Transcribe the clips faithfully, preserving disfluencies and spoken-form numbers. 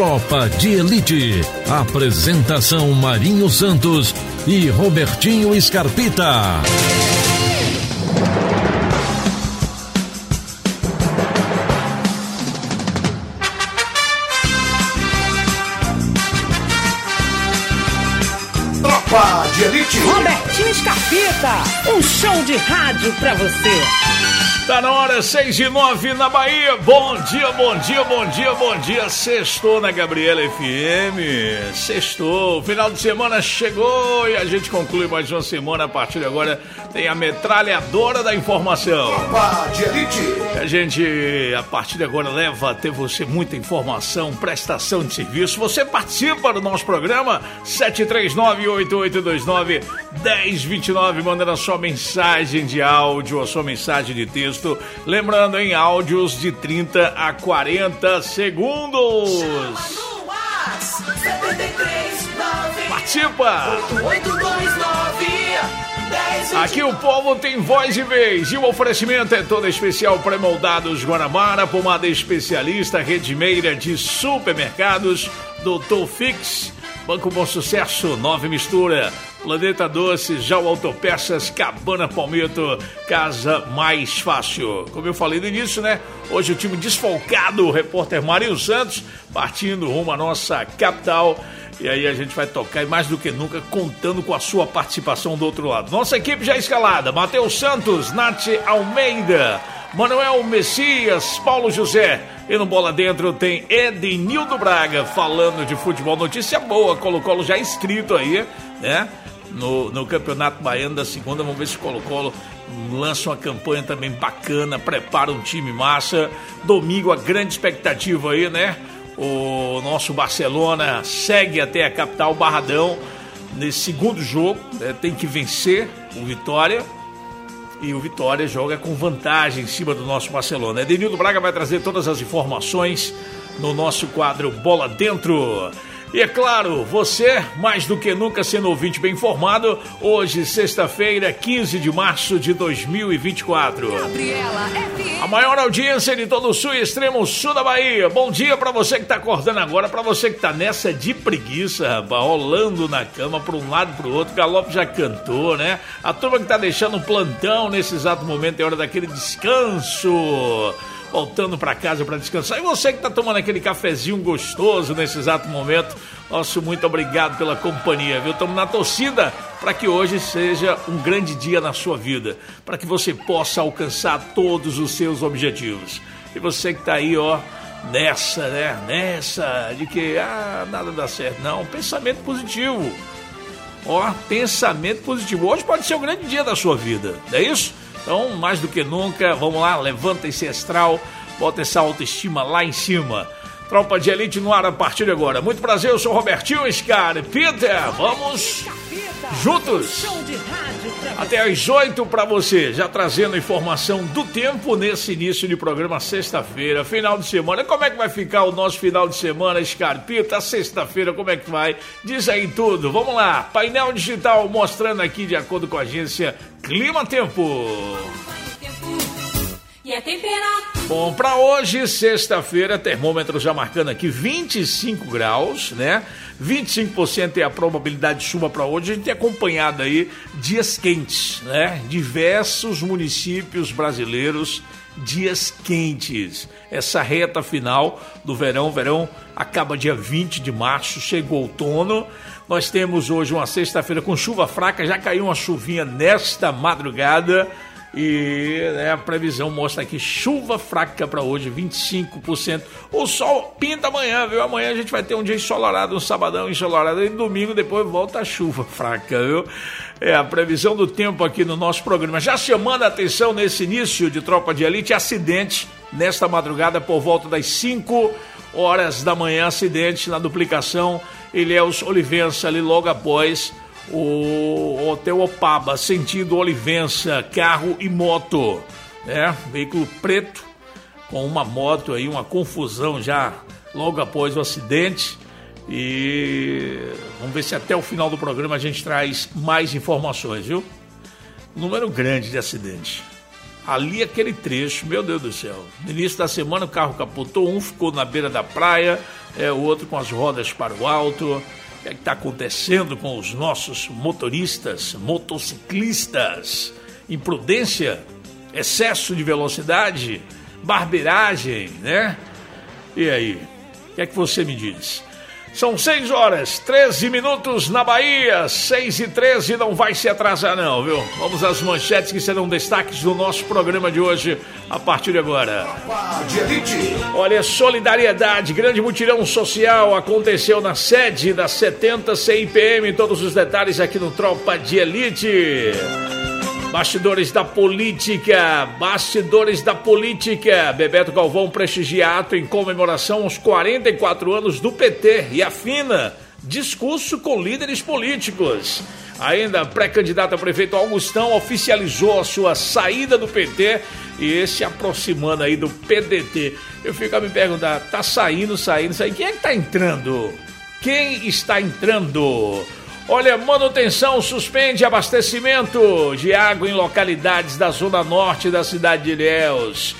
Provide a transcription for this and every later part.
Tropa de Elite. Apresentação Marinho Santos e Robertinho Scarpita. Tropa de Elite. Robertinho Scarpita, um show de rádio pra você. Tá na hora, seis e nove na Bahia. Bom dia, bom dia, bom dia, bom dia. Sextou na Gabriela F M. Sextou. Final de semana chegou e a gente conclui mais uma semana. A partir de agora tem a metralhadora da informação. Tropa de Elite. A gente, a partir de agora, leva até você muita informação, prestação de serviço. Você participa do nosso programa sete três nove, oito oito dois nove, um zero dois nove, mandando a sua mensagem de áudio, a sua mensagem de texto. Lembrando, em áudios de trinta a quarenta segundos. Participa! Aqui o povo tem voz e vez. E o oferecimento é todo especial pré-moldados Guanabara, pomada especialista, Redmeira de supermercados, doutor Fix, Banco Bom Sucesso, Nove Mistura, Planeta Doces, Jau Autopeças, Cabana Palmito, Casa Mais Fácil. Como eu falei no início, né? Hoje o time desfalcado, o repórter Marinho Santos, partindo rumo à nossa capital. E aí a gente vai tocar, e mais do que nunca, contando com a sua participação do outro lado. Nossa equipe já escalada: Matheus Santos, Nath Almeida, Manuel Messias, Paulo José. E no Bola Dentro tem Edenildo Braga falando de futebol. Notícia boa, Colo-Colo já inscrito aí, né? No, no Campeonato Baiano da Segunda. Vamos ver se o Colo-Colo lança uma campanha também bacana, prepara um time massa. Domingo a grande expectativa aí, né? O nosso Barcelona segue até a capital, Barradão, nesse segundo jogo, né? Tem que vencer o Vitória. E o Vitória joga com vantagem em cima do nosso Barcelona. Edenildo Braga vai trazer todas as informações no nosso quadro Bola Dentro. E é claro, você, mais do que nunca sendo ouvinte bem informado, hoje, sexta-feira, quinze de março de dois mil e vinte e quatro. Gabriela F M. A maior audiência de todo o sul e extremo sul da Bahia. Bom dia pra você que tá acordando agora, pra você que tá nessa de preguiça, rapaz, rolando na cama pra um lado e pro outro. Galope já cantou, né? A turma que tá deixando um plantão nesse exato momento é hora daquele descanso, voltando para casa para descansar. E você que está tomando aquele cafezinho gostoso nesse exato momento, nosso muito obrigado pela companhia, viu? Estamos na torcida para que hoje seja um grande dia na sua vida, para que você possa alcançar todos os seus objetivos. E você que está aí, ó, nessa, né? Nessa de que, ah, nada dá certo. Não, pensamento positivo. Ó, pensamento positivo. Hoje pode ser um grande dia da sua vida, não é isso? Então, mais do que nunca, vamos lá, levanta esse astral, bota essa autoestima lá em cima. Tropa de Elite no ar a partir de agora. Muito prazer, eu sou o Robertinho Scarpita. Vamos juntos até às oito para você, já trazendo informação do tempo nesse início de programa, sexta-feira, final de semana. Como é que vai ficar o nosso final de semana, Scarpita? Sexta-feira, como é que vai? Diz aí tudo, vamos lá. Painel digital mostrando aqui, de acordo com a agência Clima Tempo. E a temperatura. Bom, para hoje, sexta-feira, termômetro já marcando aqui vinte e cinco graus, né? vinte e cinco por cento é a probabilidade de chuva para hoje. A gente tem acompanhado aí dias quentes, né? Diversos municípios brasileiros, dias quentes. Essa reta final do verão, o verão acaba dia vinte de março, chega o outono. Nós temos hoje uma sexta-feira com chuva fraca, já caiu uma chuvinha nesta madrugada. E, né, a previsão mostra aqui chuva fraca para hoje, vinte e cinco por cento. O sol pinta amanhã, viu? Amanhã a gente vai ter um dia ensolarado, um sabadão ensolarado, e domingo depois volta a chuva fraca, viu? É a previsão do tempo aqui no nosso programa. Já chamando a atenção nesse início de Tropa de Elite, acidente nesta madrugada por volta das cinco horas da manhã, acidente na duplicação Ilhéus Olivença, ali logo após o Hotel Opaba, sentido Olivença, carro e moto, né? Veículo preto com uma moto aí, uma confusão já logo após o acidente. E vamos ver se até o final do programa a gente traz mais informações, viu? Número grande de acidente. Ali aquele trecho, meu Deus do céu. No início da semana o carro capotou, um ficou na beira da praia, é, o outro com as rodas para o alto. O que é que está acontecendo com os nossos motoristas, motociclistas? Imprudência, excesso de velocidade, barbeiragem, né? E aí, o que é que você me diz? São seis horas, treze minutos na Bahia, seis e treze, não vai se atrasar não, viu? Vamos às manchetes que serão destaques do nosso programa de hoje, a partir de agora. Tropa de Elite. Olha, solidariedade, grande mutirão social aconteceu na sede da setenta C I P M, todos os detalhes aqui no Tropa de Elite. Bastidores da política, bastidores da política. Bebeto Galvão prestigia ato em comemoração aos quarenta e quatro anos do P T e afina discurso com líderes políticos. Ainda pré-candidato a prefeito Augustão oficializou a sua saída do P T e se aproximando aí do P D T. Eu fico a me perguntar, tá saindo, saindo, saindo. Quem é que tá entrando? Quem está entrando? Olha, manutenção suspende abastecimento de água em localidades da zona norte da cidade de Ilhéus.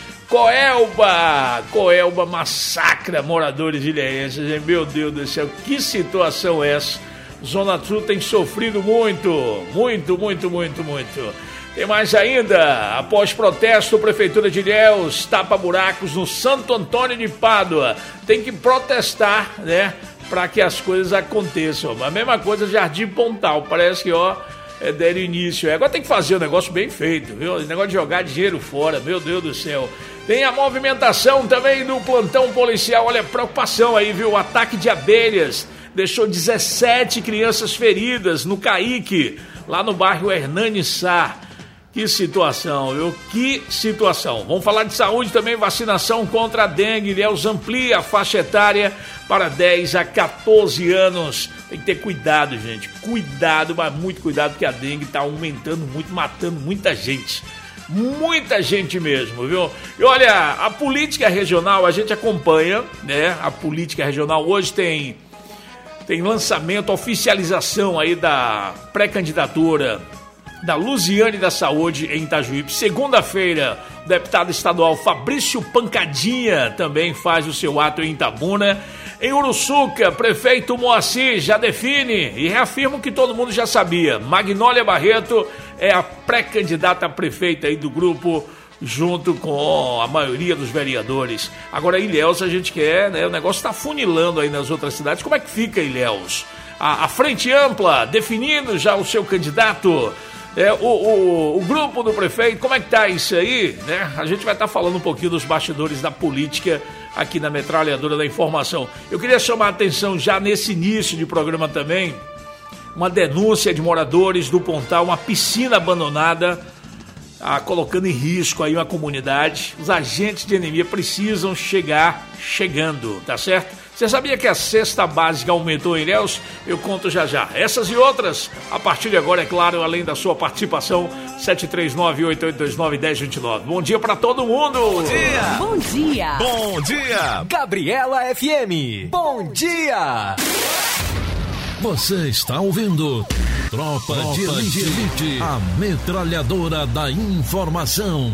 Coelba, Coelba massacra moradores ilhéenses. Meu Deus do céu, que situação é essa? Zona Sul tem sofrido muito, muito, muito, muito, muito. Tem mais ainda, após protesto, a Prefeitura de Ilhéus tapa buracos no Santo Antônio de Pádua. Tem que protestar, né? Para que as coisas aconteçam. A mesma coisa Jardim Pontal, parece que ó, é, deram início. Agora tem que fazer o um negócio bem feito, viu? O negócio de jogar dinheiro fora, meu Deus do céu. Tem a movimentação também do plantão policial, olha, preocupação aí, viu? O ataque de abelhas deixou dezessete crianças feridas no Caique, lá no bairro Hernani Sá. Que situação, viu? Que situação. Vamos falar de saúde também, vacinação contra a dengue. Ilhéus amplia a faixa etária para dez a quatorze anos. Tem que ter cuidado, gente. Cuidado, mas muito cuidado, porque a dengue está aumentando muito, matando muita gente. Muita gente mesmo, viu? E olha, a política regional, a gente acompanha, né? A política regional hoje tem, tem lançamento, oficialização aí da pré-candidatura da Luziane da Saúde em Itajuípe. Segunda-feira, o deputado estadual Fabrício Pancadinha também faz o seu ato em Itabuna. Em Uruçuca, prefeito Moacir já define e reafirma o que todo mundo já sabia. Magnólia Barreto é a pré-candidata a prefeita aí do grupo, junto com a maioria dos vereadores. Agora, Ilhéus, a gente quer, né? O negócio está funilando aí nas outras cidades. Como é que fica Ilhéus? A, a frente ampla, definindo já o seu candidato. É, o, o, o grupo do prefeito, como é que tá isso aí, né? A gente vai estar tá falando um pouquinho dos bastidores da política aqui na Metralhadora da Informação. Eu queria chamar a atenção já nesse início de programa também, uma denúncia de moradores do Pontal, uma piscina abandonada, ah, colocando em risco aí uma comunidade. Os agentes de anemia precisam chegar chegando, tá certo? Você sabia que a cesta básica aumentou em Ilhéus? Eu conto já já. Essas e outras, a partir de agora, é claro, além da sua participação, sete três nove, oito oito dois nove, um zero dois nove. Bom dia pra todo mundo! Bom dia! Bom dia! Bom dia! Gabriela F M. Bom dia! Você está ouvindo Tropa, Tropa de Elite, de Elite, a metralhadora da informação.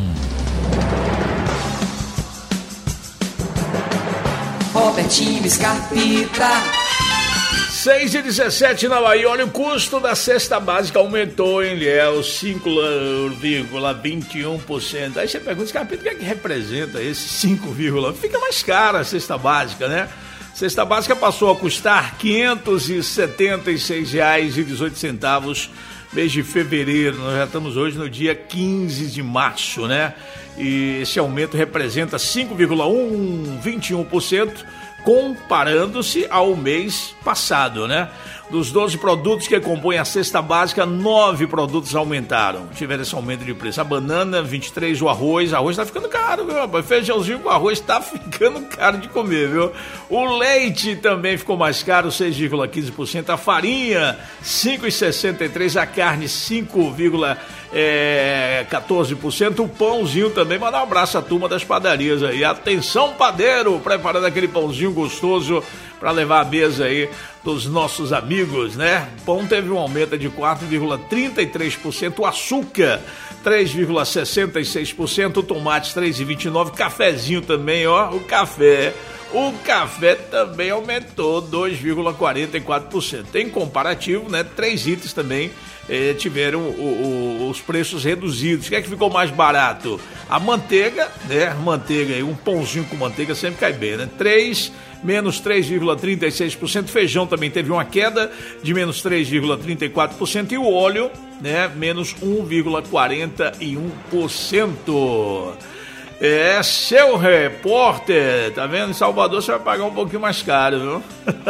Robertinho Scarpita. seis e dezessete na Bahia. Olha, o custo da cesta básica aumentou em Ilhéus cinco vírgula vinte e um por cento. Aí você pergunta, Scarpita, o que é que representa esse cinco, fica mais cara a cesta básica, né? Cesta básica passou a custar quinhentos e setenta e seis reais e dezoito centavos mês de fevereiro. Nós já estamos hoje no dia quinze de março, né? E esse aumento representa cinco vírgula vinte e um por cento comparando-se ao mês passado, né? Dos doze produtos que compõem a cesta básica, nove produtos aumentaram, tiveram esse aumento de preço. A banana, vinte e três, o arroz, arroz tá ficando caro, viu, rapaz? Feijãozinho com arroz tá ficando caro de comer, viu? O leite também ficou mais caro, seis vírgula quinze por cento. A farinha, cinco vírgula sessenta e três por cento. A carne, cinco vírgula quatorze por cento. O pãozinho também, mandar um abraço à turma das padarias aí. Atenção, padeiro, preparando aquele pãozinho gostoso para levar a mesa aí dos nossos amigos, né? Pão teve um aumento de quatro vírgula trinta e três por cento, o açúcar três vírgula sessenta e seis por cento, o tomate três vírgula vinte e nove por cento, cafezinho também, ó, o café, o café também aumentou dois vírgula quarenta e quatro por cento. Em comparativo, né, três itens também eh, tiveram o, o, os preços reduzidos. O que é que ficou mais barato? A manteiga, né, manteiga, um pãozinho com manteiga sempre cai bem, né? três menos três vírgula trinta e seis por cento, feijão também teve uma queda de menos três vírgula trinta e quatro por cento e o óleo, né, menos um vírgula quarenta e um por cento. É, seu repórter, tá vendo? Em Salvador você vai pagar um pouquinho mais caro, viu?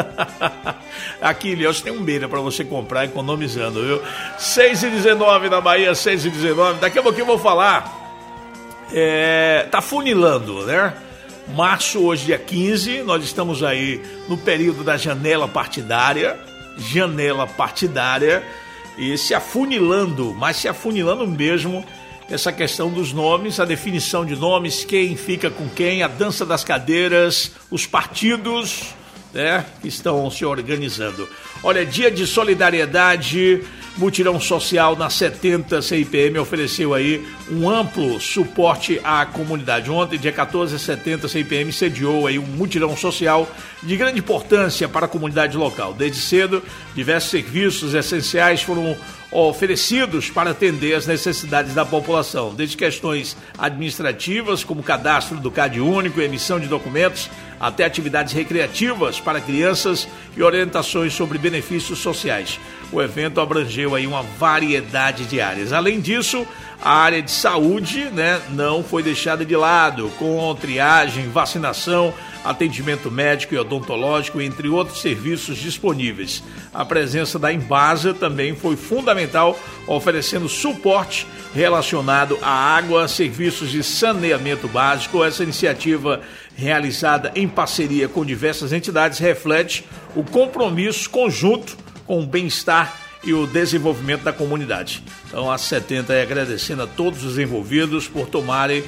Aqui, Ilhéus, tem um beira pra você comprar economizando, viu? seis e dezenove na Bahia, seis e dezenove, daqui a pouquinho eu vou falar, é, tá funilando, né? Março, hoje dia quinze, nós estamos aí no período da janela partidária, janela partidária, e se afunilando, mas se afunilando mesmo, essa questão dos nomes, a definição de nomes, quem fica com quem, a dança das cadeiras, os partidos, né, que estão se organizando. Olha, dia de solidariedade, mutirão social na setenta, C I P M ofereceu aí um amplo suporte à comunidade. Ontem, dia quatorze, a setenta, C I P M sediou aí um mutirão social de grande importância para a comunidade local. Desde cedo, diversos serviços essenciais foram oferecidos para atender as necessidades da população, desde questões administrativas, como cadastro do C A D único, emissão de documentos, até atividades recreativas para crianças e orientações sobre benefícios sociais. O evento abrangeu aí uma variedade de áreas. Além disso, a área de saúde, né, não foi deixada de lado, com triagem, vacinação, atendimento médico e odontológico, entre outros serviços disponíveis. A presença da Embasa também foi fundamental, oferecendo suporte relacionado à água, serviços de saneamento básico. Essa iniciativa, realizada em parceria com diversas entidades, reflete o compromisso conjunto com o bem-estar e o desenvolvimento da comunidade. Então, a setenta é agradecendo a todos os envolvidos por tomarem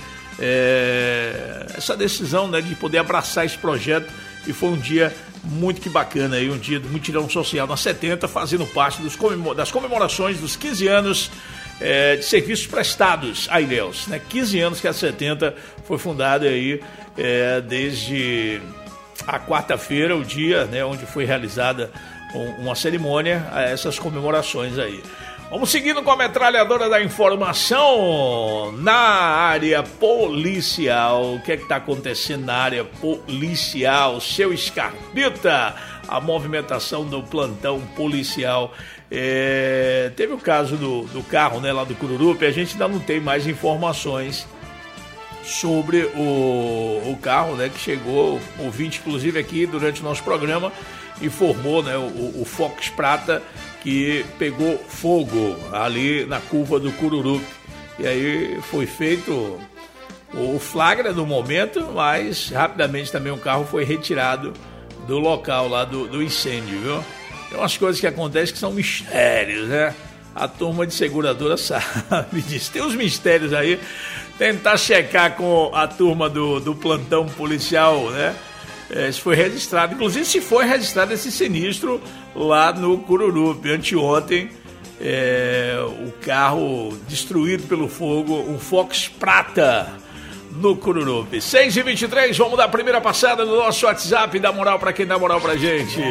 é, essa decisão, né, de poder abraçar esse projeto, e foi um dia muito que bacana, aí, um dia de mutirão social na setenta, fazendo parte dos comemora- das comemorações dos quinze anos é, de serviços prestados a Ilhéus, né? quinze anos que a setenta foi fundada aí, é, desde a quarta-feira, o dia, né, onde foi realizada uma cerimônia a essas comemorações aí. Vamos seguindo com a metralhadora da informação na área policial. O que é que está acontecendo na área policial? Seu Scarpita, a movimentação do plantão policial. É, teve o caso do, do carro, né, lá do Cururupi. A gente ainda não tem mais informações sobre o, o carro, né, que chegou, ouvinte inclusive aqui durante o nosso programa, informou, né, o, o Fox Prata, que pegou fogo ali na curva do Cururupi. E aí foi feito o flagra no momento, mas rapidamente também o carro foi retirado do local lá do, do incêndio, viu? Tem umas coisas que acontecem que são mistérios, né? A turma de seguradora sabe disso. Tem uns mistérios aí. Tentar checar com a turma do, do plantão policial, né? É, se foi registrado, inclusive se foi registrado esse sinistro lá no Cururupi. Anteontem, é, o carro destruído pelo fogo, um Fox Prata no Cururupi. seis e vinte e três, vamos dar a primeira passada no nosso WhatsApp, dá moral pra quem dá moral pra gente.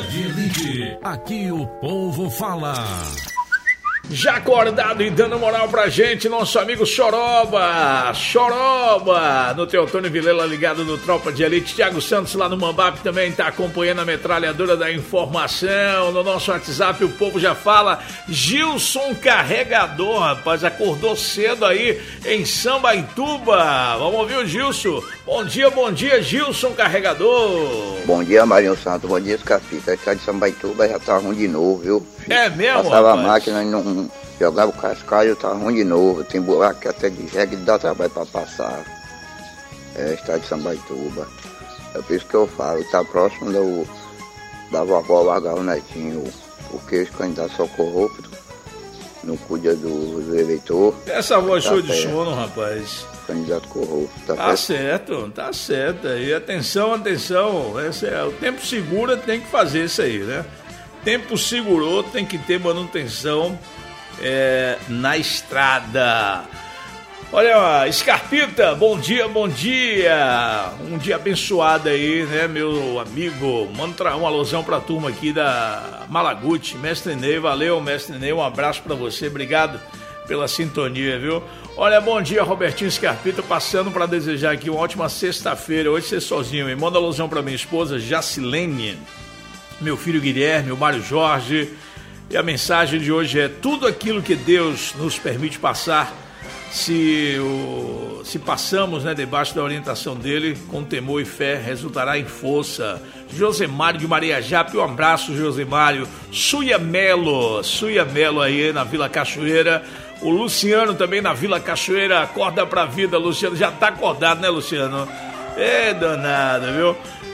Aqui o povo fala. Já acordado e dando moral pra gente, nosso amigo Choroba, Choroba, no Teotônio Vilela, ligado no Tropa de Elite. Thiago Santos lá no Mambap também tá acompanhando a metralhadora da informação. No nosso WhatsApp o povo já fala. Gilson Carregador, rapaz, acordou cedo aí em Sambaituba. Vamos ouvir o Gilson. Bom dia, bom dia, Gilson Carregador. Bom dia, Marinho Santos, bom dia, Escapita. Esse cara de Sambaituba já tá ruim de novo, viu? É mesmo, Passava rapaz? a máquina e não jogava o cascalho, tá ruim de novo. Tem buraco até de jegue, dá trabalho pra passar. É, estado de Sambaituba. É por isso que eu falo, tá próximo do, da vovó largar o netinho, porque os candidatos são corruptos, não cuida do, do eleitor. Essa voz tá show de perto. sono, rapaz. candidato corrupto. Tá, tá certo, tá certo. E atenção, atenção. Esse é, o tempo segura tem que fazer isso aí, né? Tempo segurou, tem que ter manutenção é, na estrada. Olha, Scarpita, bom dia, bom dia. Um dia abençoado aí, né, meu amigo. Manda uma alusão pra turma aqui da Malaguti. Mestre Ney, valeu, Mestre Ney. Um abraço pra você, obrigado pela sintonia, viu? Olha, bom dia, Robertinho Scarpita, passando para desejar aqui uma ótima sexta-feira. Hoje você sozinho, hein? Manda alusão pra minha esposa, Jacilene, meu filho Guilherme, o Mário Jorge. E a mensagem de hoje é: tudo aquilo que Deus nos permite passar, Se, o, se passamos, né, debaixo da orientação dele, com temor e fé, resultará em força. Josemário de Maria Jape, um abraço, Josemário. Suia Melo, Suia Melo aí na Vila Cachoeira. O Luciano também na Vila Cachoeira, acorda pra vida, Luciano. Já tá acordado, né, Luciano? É danado, viu?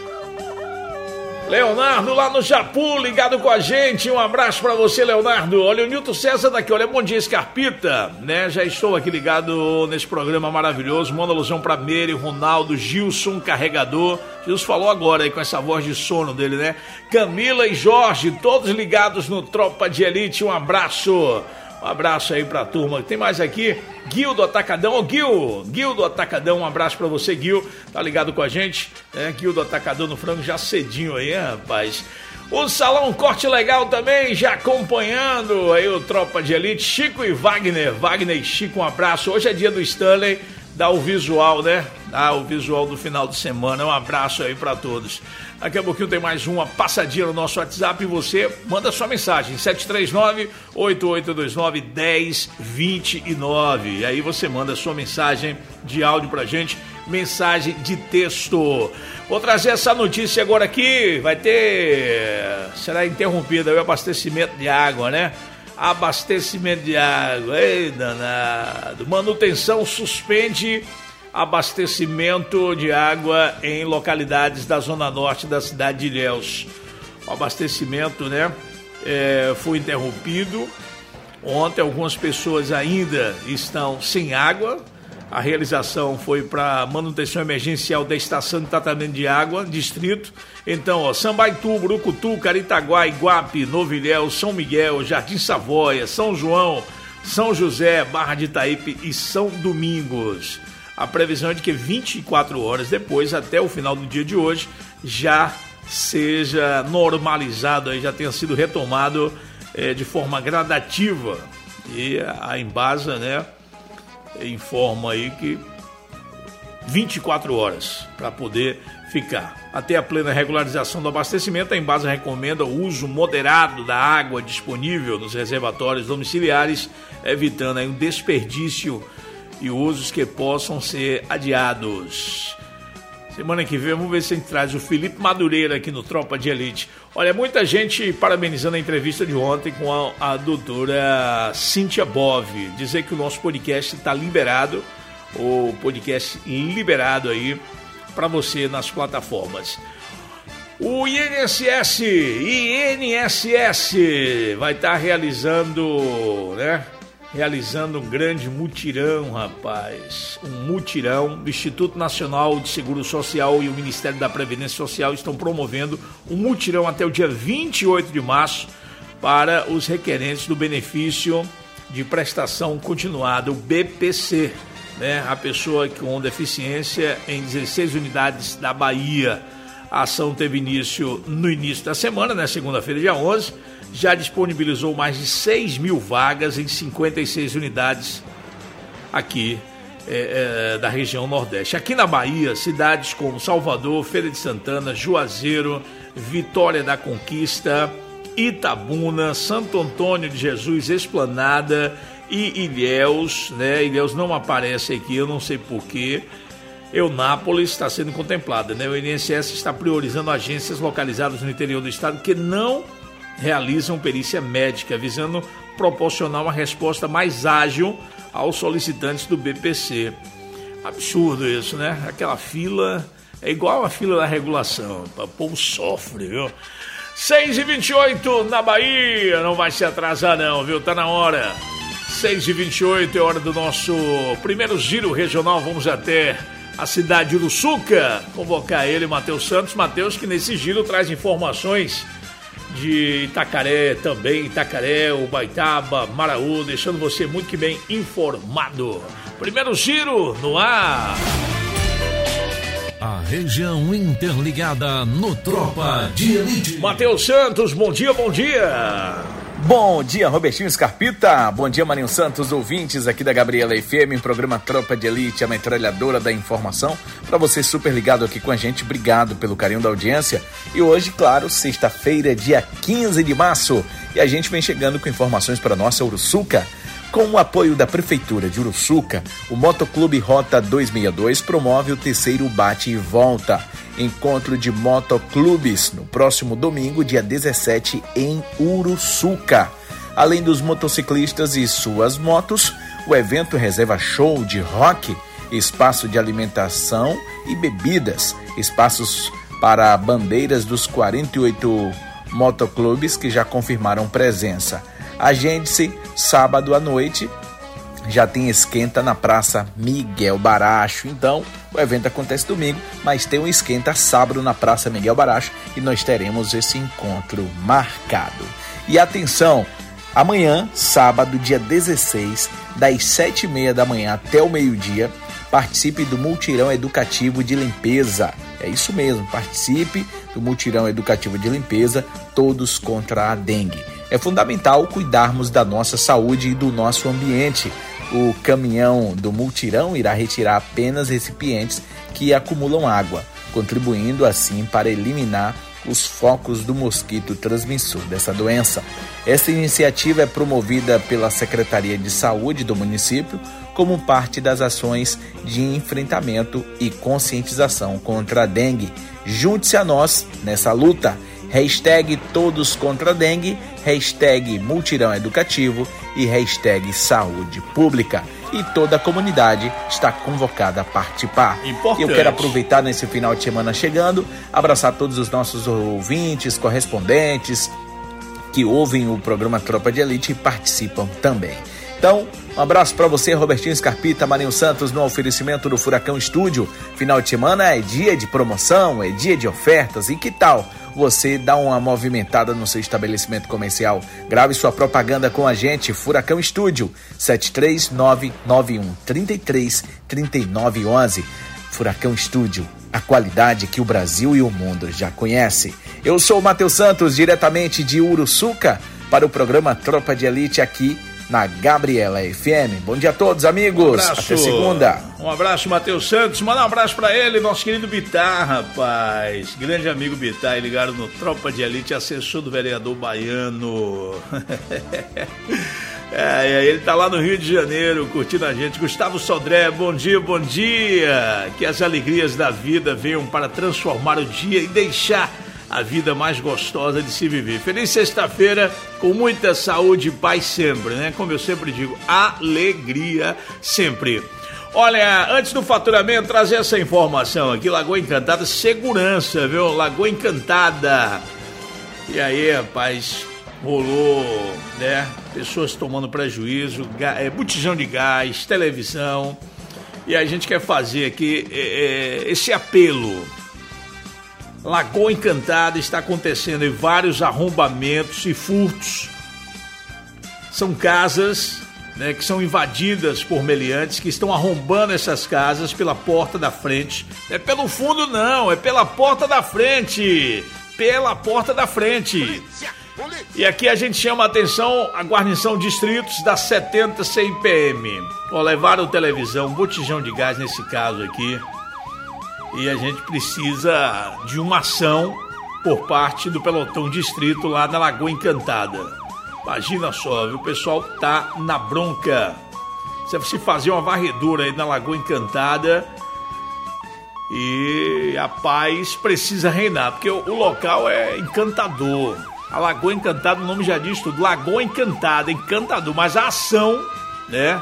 Leonardo lá no Japu, ligado com a gente, um abraço pra você, Leonardo. Olha, o Nilton César daqui, olha, bom dia, Scarpita, né, já estou aqui ligado nesse programa maravilhoso. Manda alusão pra Meire, Ronaldo, Gilson, carregador. Gilson falou agora aí com essa voz de sono dele, né? Camila e Jorge, todos ligados no Tropa de Elite, um abraço. Um abraço aí pra turma. Tem mais aqui, Gil do Atacadão. Ô, Gil, Gil do Atacadão, um abraço pra você, Gil. Tá ligado com a gente, né? Gil do Atacadão no frango já cedinho aí, hein, rapaz. O Salão Corte Legal também, já acompanhando aí o Tropa de Elite. Chico e Wagner. Wagner e Chico, um abraço. Hoje é dia do Stanley, dá o visual, né? Dá o visual do final de semana. Um abraço aí pra todos. Daqui a pouquinho tem mais uma passadinha no nosso WhatsApp e você manda sua mensagem, sete três nove, oito oito dois nove, um zero dois nove. E aí você manda sua mensagem de áudio pra gente, mensagem de texto. Vou trazer essa notícia agora aqui, vai ter, será interrompida o abastecimento de água, né? Abastecimento de água, ei danado. Manutenção suspende abastecimento de água em localidades da zona norte da cidade de Ilhéus. O abastecimento, né, é, foi interrompido. Ontem algumas pessoas ainda estão sem água. A realização foi para manutenção emergencial da estação de tratamento de água, distrito. Então, ó, Sambaitu, Brucutu, Caritaguá, Iguape, Novo Ilhéus, São Miguel, Jardim Savoia, São João, São José, Barra de Itaípe e São Domingos. A previsão é de que vinte e quatro horas depois, até o final do dia de hoje, já seja normalizado, aí já tenha sido retomado é, de forma gradativa. E a Embasa, né, informa aí que vinte e quatro horas para poder ficar. Até a plena regularização do abastecimento, a Embasa recomenda o uso moderado da água disponível nos reservatórios domiciliares, evitando aí um desperdício e usos que possam ser adiados. Semana que vem vamos ver se a gente traz o Felipe Madureira aqui no Tropa de Elite. Olha, muita gente parabenizando a entrevista de ontem com a, a doutora Cíntia Bove. Dizer que o nosso podcast está liberado, o podcast liberado aí para você nas plataformas. O I N S S, I N S S vai estar tá realizando, né? Realizando um grande mutirão, rapaz. Um mutirão. O Instituto Nacional de Seguro Social e o Ministério da Previdência Social estão promovendo um mutirão até o dia vinte e oito de março para os requerentes do benefício de prestação continuada, o B P C, né? A pessoa com deficiência em dezesseis unidades da Bahia. A ação teve início no início da semana, né? Segunda-feira, dia onze. Já disponibilizou mais de seis mil vagas em cinquenta e seis unidades aqui é, é, da região Nordeste. Aqui na Bahia, cidades como Salvador, Feira de Santana, Juazeiro, Vitória da Conquista, Itabuna, Santo Antônio de Jesus, Esplanada e Ilhéus, né? Ilhéus não aparece aqui, eu não sei porquê. Eunápolis está sendo contemplada, né? O I N S S está priorizando agências localizadas no interior do estado que não realizam perícia médica, visando proporcionar uma resposta mais ágil aos solicitantes do B P C. Absurdo isso, né? Aquela fila é igual a fila da regulação. O povo sofre, viu? seis e vinte e oito na Bahia, não vai se atrasar não, viu? Tá na hora. seis e vinte e oito é hora do nosso primeiro giro regional. Vamos até a cidade de Uruçuca convocar ele, Matheus Santos. Matheus, que nesse giro traz informações de Itacaré também, Itacaré, Ubaitaba, Maraú, deixando você muito que bem informado. Primeiro giro no ar. A região interligada no Tropa de Elite. Matheus Santos, bom dia, bom dia. Bom dia, Robertinho Scarpita. Bom dia, Marinho Santos, ouvintes aqui da Gabriela F M, programa Tropa de Elite, a metralhadora da informação. Para você super ligado aqui com a gente, obrigado pelo carinho da audiência. E hoje, claro, sexta-feira, dia quinze de março, e a gente vem chegando com informações para nossa Uruçuca. Com o apoio da Prefeitura de Uruçuca, o Motoclube Rota duzentos e sessenta e dois promove o terceiro bate e volta. Encontro de motoclubes no próximo domingo, dia dezessete, em Uruçuca. Além dos motociclistas e suas motos, o evento reserva show de rock, espaço de alimentação e bebidas, espaços para bandeiras dos quarenta e oito motoclubes que já confirmaram presença. Agende-se, sábado à noite, já tem esquenta na Praça Miguel Baracho. Então, o evento acontece domingo, mas tem um esquenta sábado na Praça Miguel Baracho e nós teremos esse encontro marcado. E atenção, amanhã, sábado, dia dezesseis, das sete e meia da manhã até o meio-dia, participe do Multirão Educativo de Limpeza. É isso mesmo, participe do Multirão Educativo de Limpeza, todos contra a dengue. É fundamental cuidarmos da nossa saúde e do nosso ambiente. O caminhão do Multirão irá retirar apenas recipientes que acumulam água, contribuindo assim para eliminar os focos do mosquito transmissor dessa doença. Esta iniciativa é promovida pela Secretaria de Saúde do município como parte das ações de enfrentamento e conscientização contra a dengue. Junte-se a nós nessa luta. Hashtag todos contra a dengue, hashtag multirão educativo e hashtag saúde pública. E toda a comunidade está convocada a participar. Importante. Eu quero aproveitar nesse final de semana chegando, abraçar todos os nossos ouvintes, correspondentes que ouvem o programa Tropa de Elite e participam também. Então, um abraço para você, Robertinho Scarpita, Marinho Santos, no oferecimento do Furacão Estúdio. Final de semana é dia de promoção, é dia de ofertas. E que tal você dar uma movimentada no seu estabelecimento comercial? Grave sua propaganda com a gente, Furacão Estúdio, sete três nove nove um três três três nove um um. Furacão Estúdio, a qualidade que o Brasil e o mundo já conhecem. Eu sou o Matheus Santos, diretamente de Uruçuca, para o programa Tropa de Elite aqui na Gabriela F M. Bom dia a todos, amigos. Um abraço. Até segunda. Um abraço, Matheus Santos. Manda um abraço pra ele, nosso querido Bitar, rapaz. Grande amigo Bitar, ligado no Tropa de Elite, assessor do vereador baiano. É, ele tá lá no Rio de Janeiro, curtindo a gente. Gustavo Sodré, bom dia, bom dia. Que as alegrias da vida venham para transformar o dia e deixar a vida mais gostosa de se viver. Feliz sexta-feira, com muita saúde e paz sempre, né? Como eu sempre digo, alegria sempre. Olha, antes do faturamento, trazer essa informação aqui, Lagoa Encantada, segurança, viu? Lagoa Encantada. E aí, rapaz, rolou, né? Pessoas tomando prejuízo, é, botijão de gás, televisão. E a gente quer fazer aqui é, é, esse apelo. Lagoa Encantada está acontecendo em vários arrombamentos e furtos. São casas, né, que são invadidas por meliantes que estão arrombando essas casas pela porta da frente. Não é pelo fundo não, é pela porta da frente. Pela porta da frente. E aqui a gente chama a atenção a guarnição distritos da setenta C I P M. Ó, levaram televisão, botijão de gás nesse caso aqui. E a gente precisa de uma ação por parte do pelotão distrito lá na Lagoa Encantada. Imagina só, viu? O pessoal tá na bronca. Você se fazer uma varredura aí na Lagoa Encantada e a paz precisa reinar, porque o, o local é encantador. A Lagoa Encantada, o nome já diz tudo, Lagoa Encantada, encantador, mas a ação, né,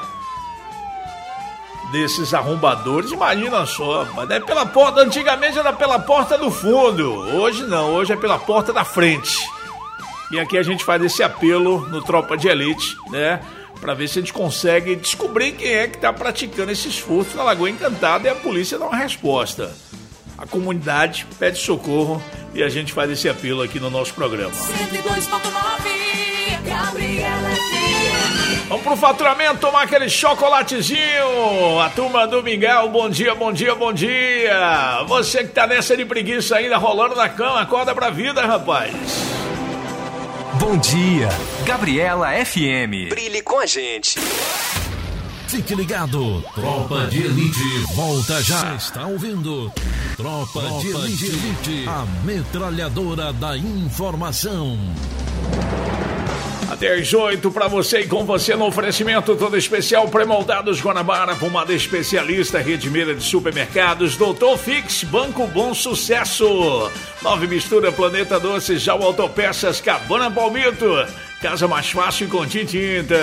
desses arrombadores, imagina só, mas é pela porta, antigamente era pela porta do fundo, hoje não, hoje é pela porta da frente. E aqui a gente faz esse apelo no Tropa de Elite, né, para ver se a gente consegue descobrir quem é que está praticando esses furtos na Lagoa Encantada e a polícia dá uma resposta. A comunidade pede socorro e a gente faz esse apelo aqui no nosso programa. cento e dois ponto nove, Gabriela F M. Vamos pro faturamento, tomar aquele chocolatezinho. A turma do Mingau, bom dia, bom dia, bom dia. Você que tá nessa de preguiça ainda rolando na cama, acorda pra vida, rapaz. Bom dia, Gabriela F M. Brilhe com a gente. Fique ligado, Tropa de Elite volta já. Você está ouvindo Tropa, Tropa de, Elite, de Elite, a metralhadora da informação. Até às oito para você e com você no oferecimento todo especial pré-moldados Guanabara, pomada especialista, rede meira de supermercados, Doutor Fix, Banco Bom Sucesso, Nove Mistura, Planeta Doces, Já o Autopeças, Cabana Palmito, Casa Mais Fácil com Tintintas.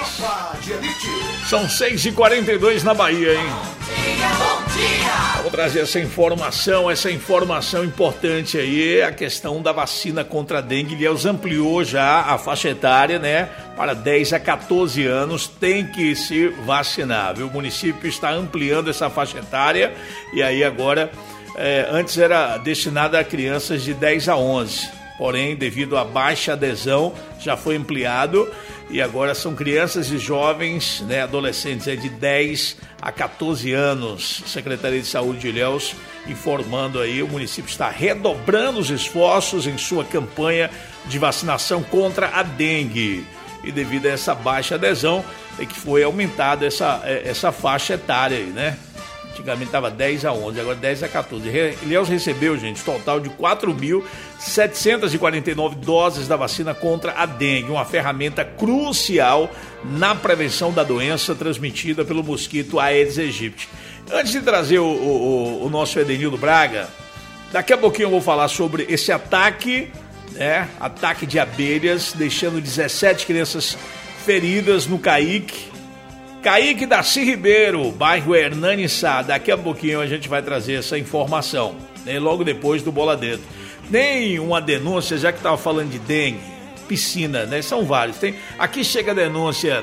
São seis e quarenta e dois na Bahia, hein? Bom dia! Vou trazer essa informação, essa informação importante aí, a questão da vacina contra a dengue. Ilhéus ampliou já a faixa etária, né? Para dez a quatorze anos tem que se vacinar, viu? O município está ampliando essa faixa etária e aí agora, é, antes era destinada a crianças de dez a onze. Porém, devido à baixa adesão, já foi ampliado e agora são crianças e jovens, né, adolescentes é de dez a quatorze anos. Secretaria de Saúde de Ilhéus informando aí, o município está redobrando os esforços em sua campanha de vacinação contra a dengue. E devido a essa baixa adesão, é que foi aumentada essa, essa faixa etária aí, né? Antigamente estava dez a onze, agora dez a quatorze. Ilhéus recebeu, gente, total de quatro mil setecentas e quarenta e nove doses da vacina contra a dengue, uma ferramenta crucial na prevenção da doença transmitida pelo mosquito Aedes aegypti. Antes de trazer o, o, o nosso Edenildo Braga, daqui a pouquinho eu vou falar sobre esse ataque, né? Ataque de abelhas, deixando dezessete crianças feridas no Caique. Caique Darcy Ribeiro, bairro Hernani Sá. Daqui a pouquinho a gente vai trazer essa informação, né? Logo depois do Bola Dentro. Tem uma denúncia, já que estava falando de dengue, piscina, né? São vários. Tem, aqui chega a denúncia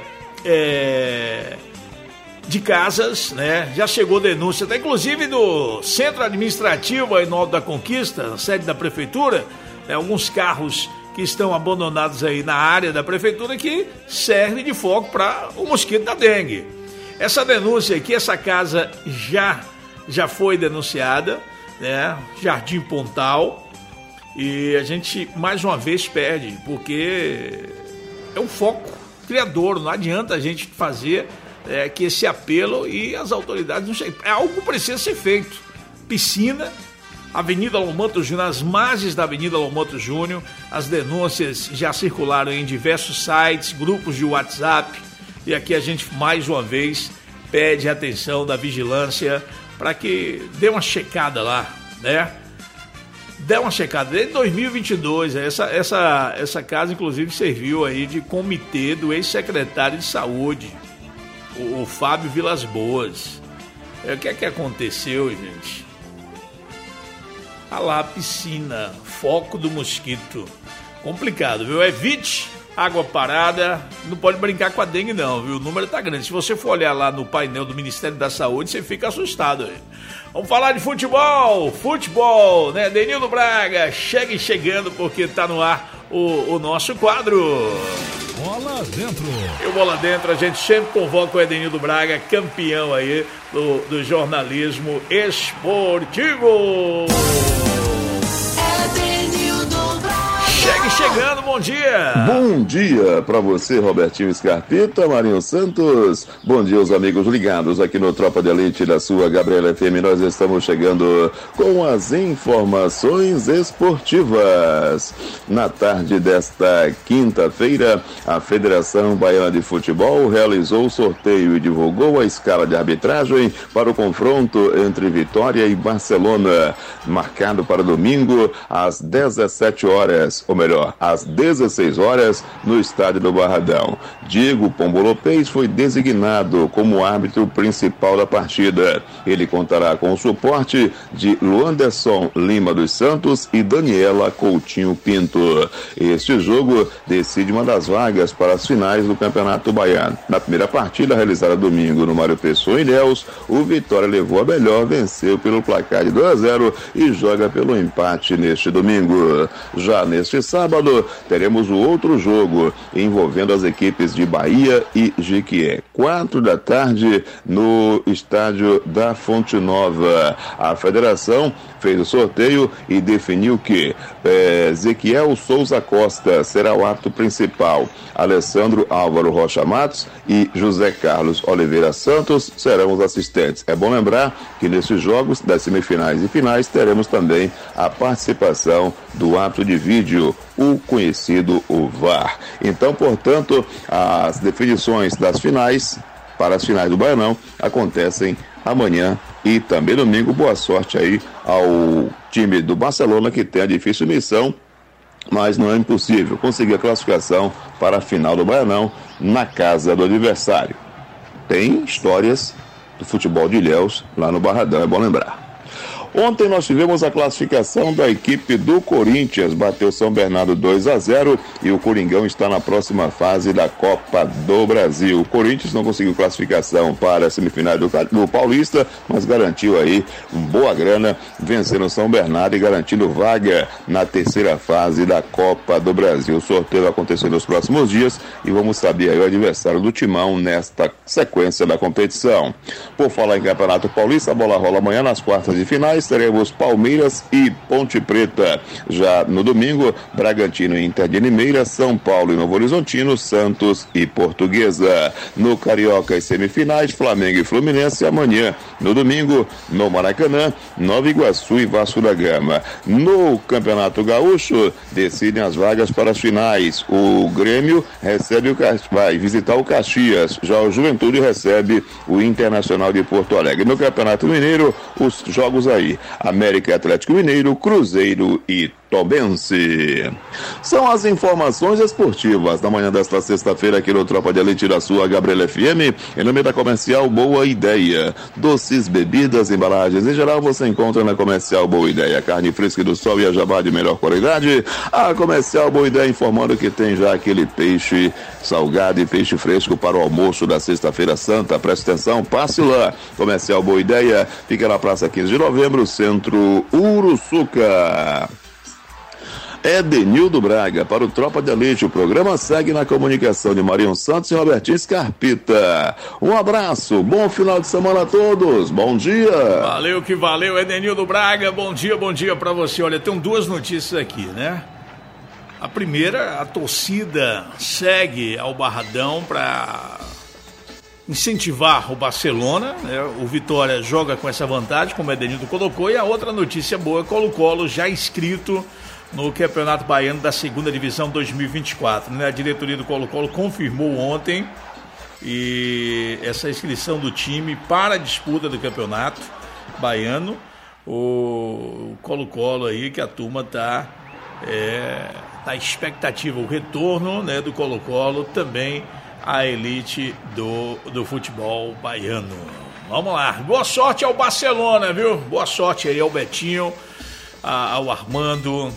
é, de casas, né? Já chegou denúncia, até inclusive do Centro Administrativo aí no Alto da Conquista, na sede da Prefeitura, né? Alguns carros que estão abandonados aí na área da prefeitura que servem de foco para o mosquito da dengue. Essa denúncia aqui, essa casa já, já foi denunciada, né? Jardim Pontal, e a gente mais uma vez perde, porque é um foco criador, não adianta a gente fazer é, que esse apelo e as autoridades não chegam. Algo precisa ser feito. Piscina, Avenida Lomanto Júnior, as margens da Avenida Lomanto Júnior, as denúncias já circularam em diversos sites, grupos de WhatsApp, e aqui a gente mais uma vez pede a atenção da vigilância para que dê uma checada lá, né? Dê uma checada. Desde dois mil e vinte e dois, essa, essa, essa casa inclusive serviu aí de comitê do ex-secretário de Saúde, o, o Fábio Vilas Boas. É, o que é que aconteceu, gente? Ah lá, piscina, foco do mosquito. Complicado, viu? Evite água parada, não pode brincar com a dengue não, viu? O número tá grande. Se você for olhar lá no painel do Ministério da Saúde, você fica assustado aí. Vamos falar de futebol, futebol, né? Edenildo Braga, chegue chegando porque tá no ar o, o nosso quadro. Bola Dentro. E o Bola Dentro, a gente sempre convoca o Edenildo Braga, campeão aí do, do jornalismo esportivo. Chegue chegando, bom dia! Bom dia para você, Robertinho Scarpita, Marinho Santos. Bom dia aos amigos ligados aqui no Tropa de Elite da sua Gabriela F M. Nós estamos chegando com as informações esportivas. Na tarde desta quinta-feira, a Federação Baiana de Futebol realizou o sorteio e divulgou a escala de arbitragem para o confronto entre Vitória e Barcelona, marcado para domingo às dezessete horas, ou melhor, às dezesseis horas, no estádio do Barradão. Diego Pombo Lopes foi designado como árbitro principal da partida. Ele contará com o suporte de Luanderson Lima dos Santos e Daniela Coutinho Pinto. Este jogo decide uma das vagas para as finais do Campeonato Baiano. Na primeira partida, realizada domingo no Mário Pessoa, em Ilhéus, o Vitória levou a melhor, venceu pelo placar de dois a zero e joga pelo empate neste domingo. Já neste sábado, teremos o outro jogo envolvendo as equipes de Bahia e Jequié. Quatro da tarde no estádio da Fonte Nova. A federação fez o sorteio e definiu que é, Ezequiel Souza Costa será o árbitro principal. Alessandro Álvaro Rocha Matos e José Carlos Oliveira Santos serão os assistentes. É bom lembrar que nesses jogos das semifinais e finais teremos também a participação do árbitro de vídeo, o conhecido o V A R. Então, portanto, as definições das finais para as finais do Baianão acontecem amanhã e também domingo. Boa sorte aí ao time do Barcelona, que tem a difícil missão, mas não é impossível conseguir a classificação para a final do Baianão na casa do adversário. Tem histórias do futebol de Ilhéus lá no Barradão, é bom lembrar. Ontem nós tivemos a classificação da equipe do Corinthians, bateu São Bernardo dois a zero e o Coringão está na próxima fase da Copa do Brasil. O Corinthians não conseguiu classificação para a semifinal do, do Paulista, mas garantiu aí boa grana, vencendo o São Bernardo e garantindo vaga na terceira fase da Copa do Brasil. O sorteio vai acontecer nos próximos dias e vamos saber aí o adversário do Timão nesta sequência da competição. Por falar em Campeonato Paulista, a bola rola amanhã nas quartas de finais. Teremos Palmeiras e Ponte Preta. Já no domingo, Bragantino e Inter de Limeira, São Paulo e Novo Horizontino, Santos e Portuguesa. No Carioca e semifinais, Flamengo e Fluminense amanhã. No domingo, no Maracanã, Nova Iguaçu e Vasco da Gama. No Campeonato Gaúcho, decidem as vagas para as finais. O Grêmio recebe o vai visitar o Caxias. Já o Juventude recebe o Internacional de Porto Alegre. No Campeonato Mineiro, os jogos aí: América e Atlético Mineiro, Cruzeiro e Tombense. São as informações esportivas da manhã desta sexta-feira aqui no Tropa de Elite da sua Gabriela F M, em nome da Comercial Boa Ideia. Doces, bebidas, embalagens em geral você encontra na Comercial Boa Ideia. Carne fresca do sol e a jabá de melhor qualidade. A Comercial Boa Ideia informando que tem já aquele peixe salgado e peixe fresco para o almoço da sexta-feira santa. Preste atenção, passe lá. Comercial Boa Ideia fica na Praça quinze de Novembro, Centro Uruçuca. Edenildo Braga para o Tropa de Elite. O programa segue na comunicação de Marinho Santos e Robertinho Scarpita. Um abraço, bom final de semana a todos, bom dia. Valeu que valeu, Edenildo Braga, bom dia, bom dia para você. Olha, tem duas notícias aqui, né? A primeira, a torcida segue ao Barradão para incentivar o Barcelona, né? O Vitória joga com essa vantagem, como o Edenildo colocou, e a outra notícia boa, Colo-Colo já inscrito no Campeonato Baiano da segunda Divisão dois mil e vinte e quatro, né? A diretoria do Colo-Colo confirmou ontem e essa inscrição do time para a disputa do Campeonato Baiano. O Colo-Colo aí, que a turma tá é, na expectativa, o retorno, né, do Colo-Colo também à elite do, do futebol baiano. Vamos lá, boa sorte ao Barcelona, viu? Boa sorte aí ao Betinho, a, ao Armando,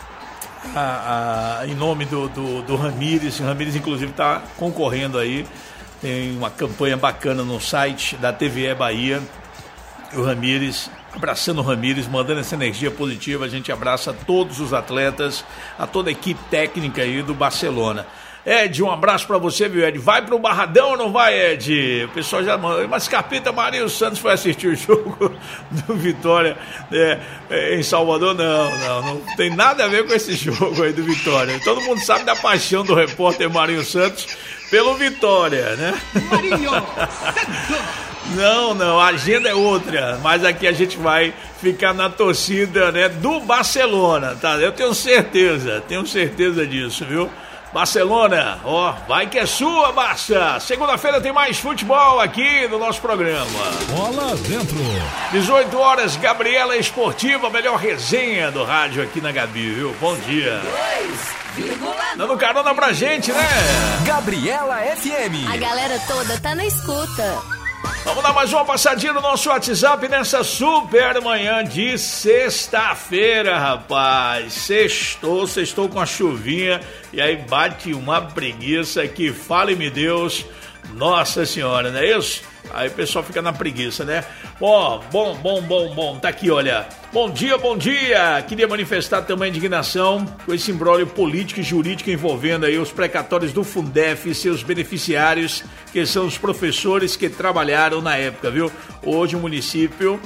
a, a, em nome do, do, do Ramires. O Ramires, inclusive, está concorrendo aí. Tem uma campanha bacana no site da T V E Bahia. O Ramires, abraçando o Ramires, mandando essa energia positiva. A gente abraça todos os atletas, a toda a equipe técnica aí do Barcelona. Ed, um abraço pra você, viu, Ed? Vai pro Barradão ou não vai, Ed? O pessoal já mandou. Mas Capita Marinho Santos foi assistir o jogo do Vitória é, é, em Salvador? Não, não, não tem nada a ver com esse jogo aí do Vitória. Todo mundo sabe da paixão do repórter Marinho Santos pelo Vitória, né? Marinho Santos! Não, não, a agenda é outra, mas aqui a gente vai ficar na torcida, né, do Barcelona, tá? Eu tenho certeza, tenho certeza disso, viu? Barcelona, ó, vai que é sua, Barça. Segunda-feira tem mais futebol aqui no nosso programa. Bola dentro. dezoito horas, Gabriela Esportiva, melhor resenha do rádio aqui na Gabi, viu? Bom dia. Dando carona pra gente, né? Gabriela F M. A galera toda tá na escuta. Vamos dar mais uma passadinha no nosso WhatsApp nessa super manhã de sexta-feira, rapaz. Sextou, sextou com a chuvinha e aí bate uma preguiça que fale-me Deus. Nossa senhora, não é isso? Aí o pessoal fica na preguiça, né? Ó, bom, bom, bom, bom, tá aqui, olha. Bom dia, bom dia! Queria manifestar também indignação com esse imbróglio político e jurídico envolvendo aí os precatórios do Fundef e seus beneficiários, que são os professores que trabalharam na época, viu? Hoje o município,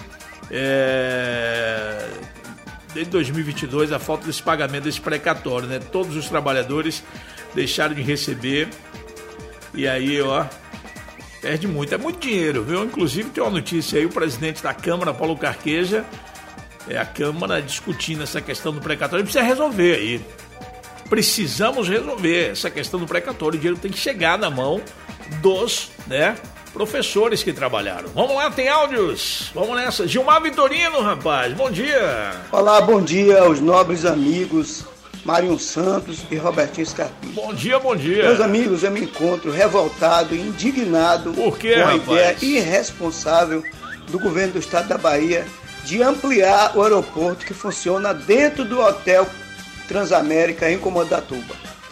é... desde dois mil e vinte e dois, a falta desse pagamento desse precatório, né? Todos os trabalhadores deixaram de receber e aí, ó... perde muito, é muito dinheiro, viu? Inclusive tem uma notícia aí, o presidente da Câmara, Paulo Carqueja, é a Câmara discutindo essa questão do precatório, precisa resolver aí. Precisamos resolver essa questão do precatório, o dinheiro tem que chegar na mão dos, né, professores que trabalharam. Vamos lá, tem áudios? Vamos nessa. Gilmar Vitorino, rapaz, bom dia. Olá, bom dia aos nobres amigos Mário Santos e Robertinho Scarpim. Bom dia, bom dia. Meus amigos, eu me encontro revoltado e indignado Por quê, com a rapaz? ideia irresponsável do governo do estado da Bahia de ampliar o aeroporto que funciona dentro do Hotel Transamérica em Comandatuba.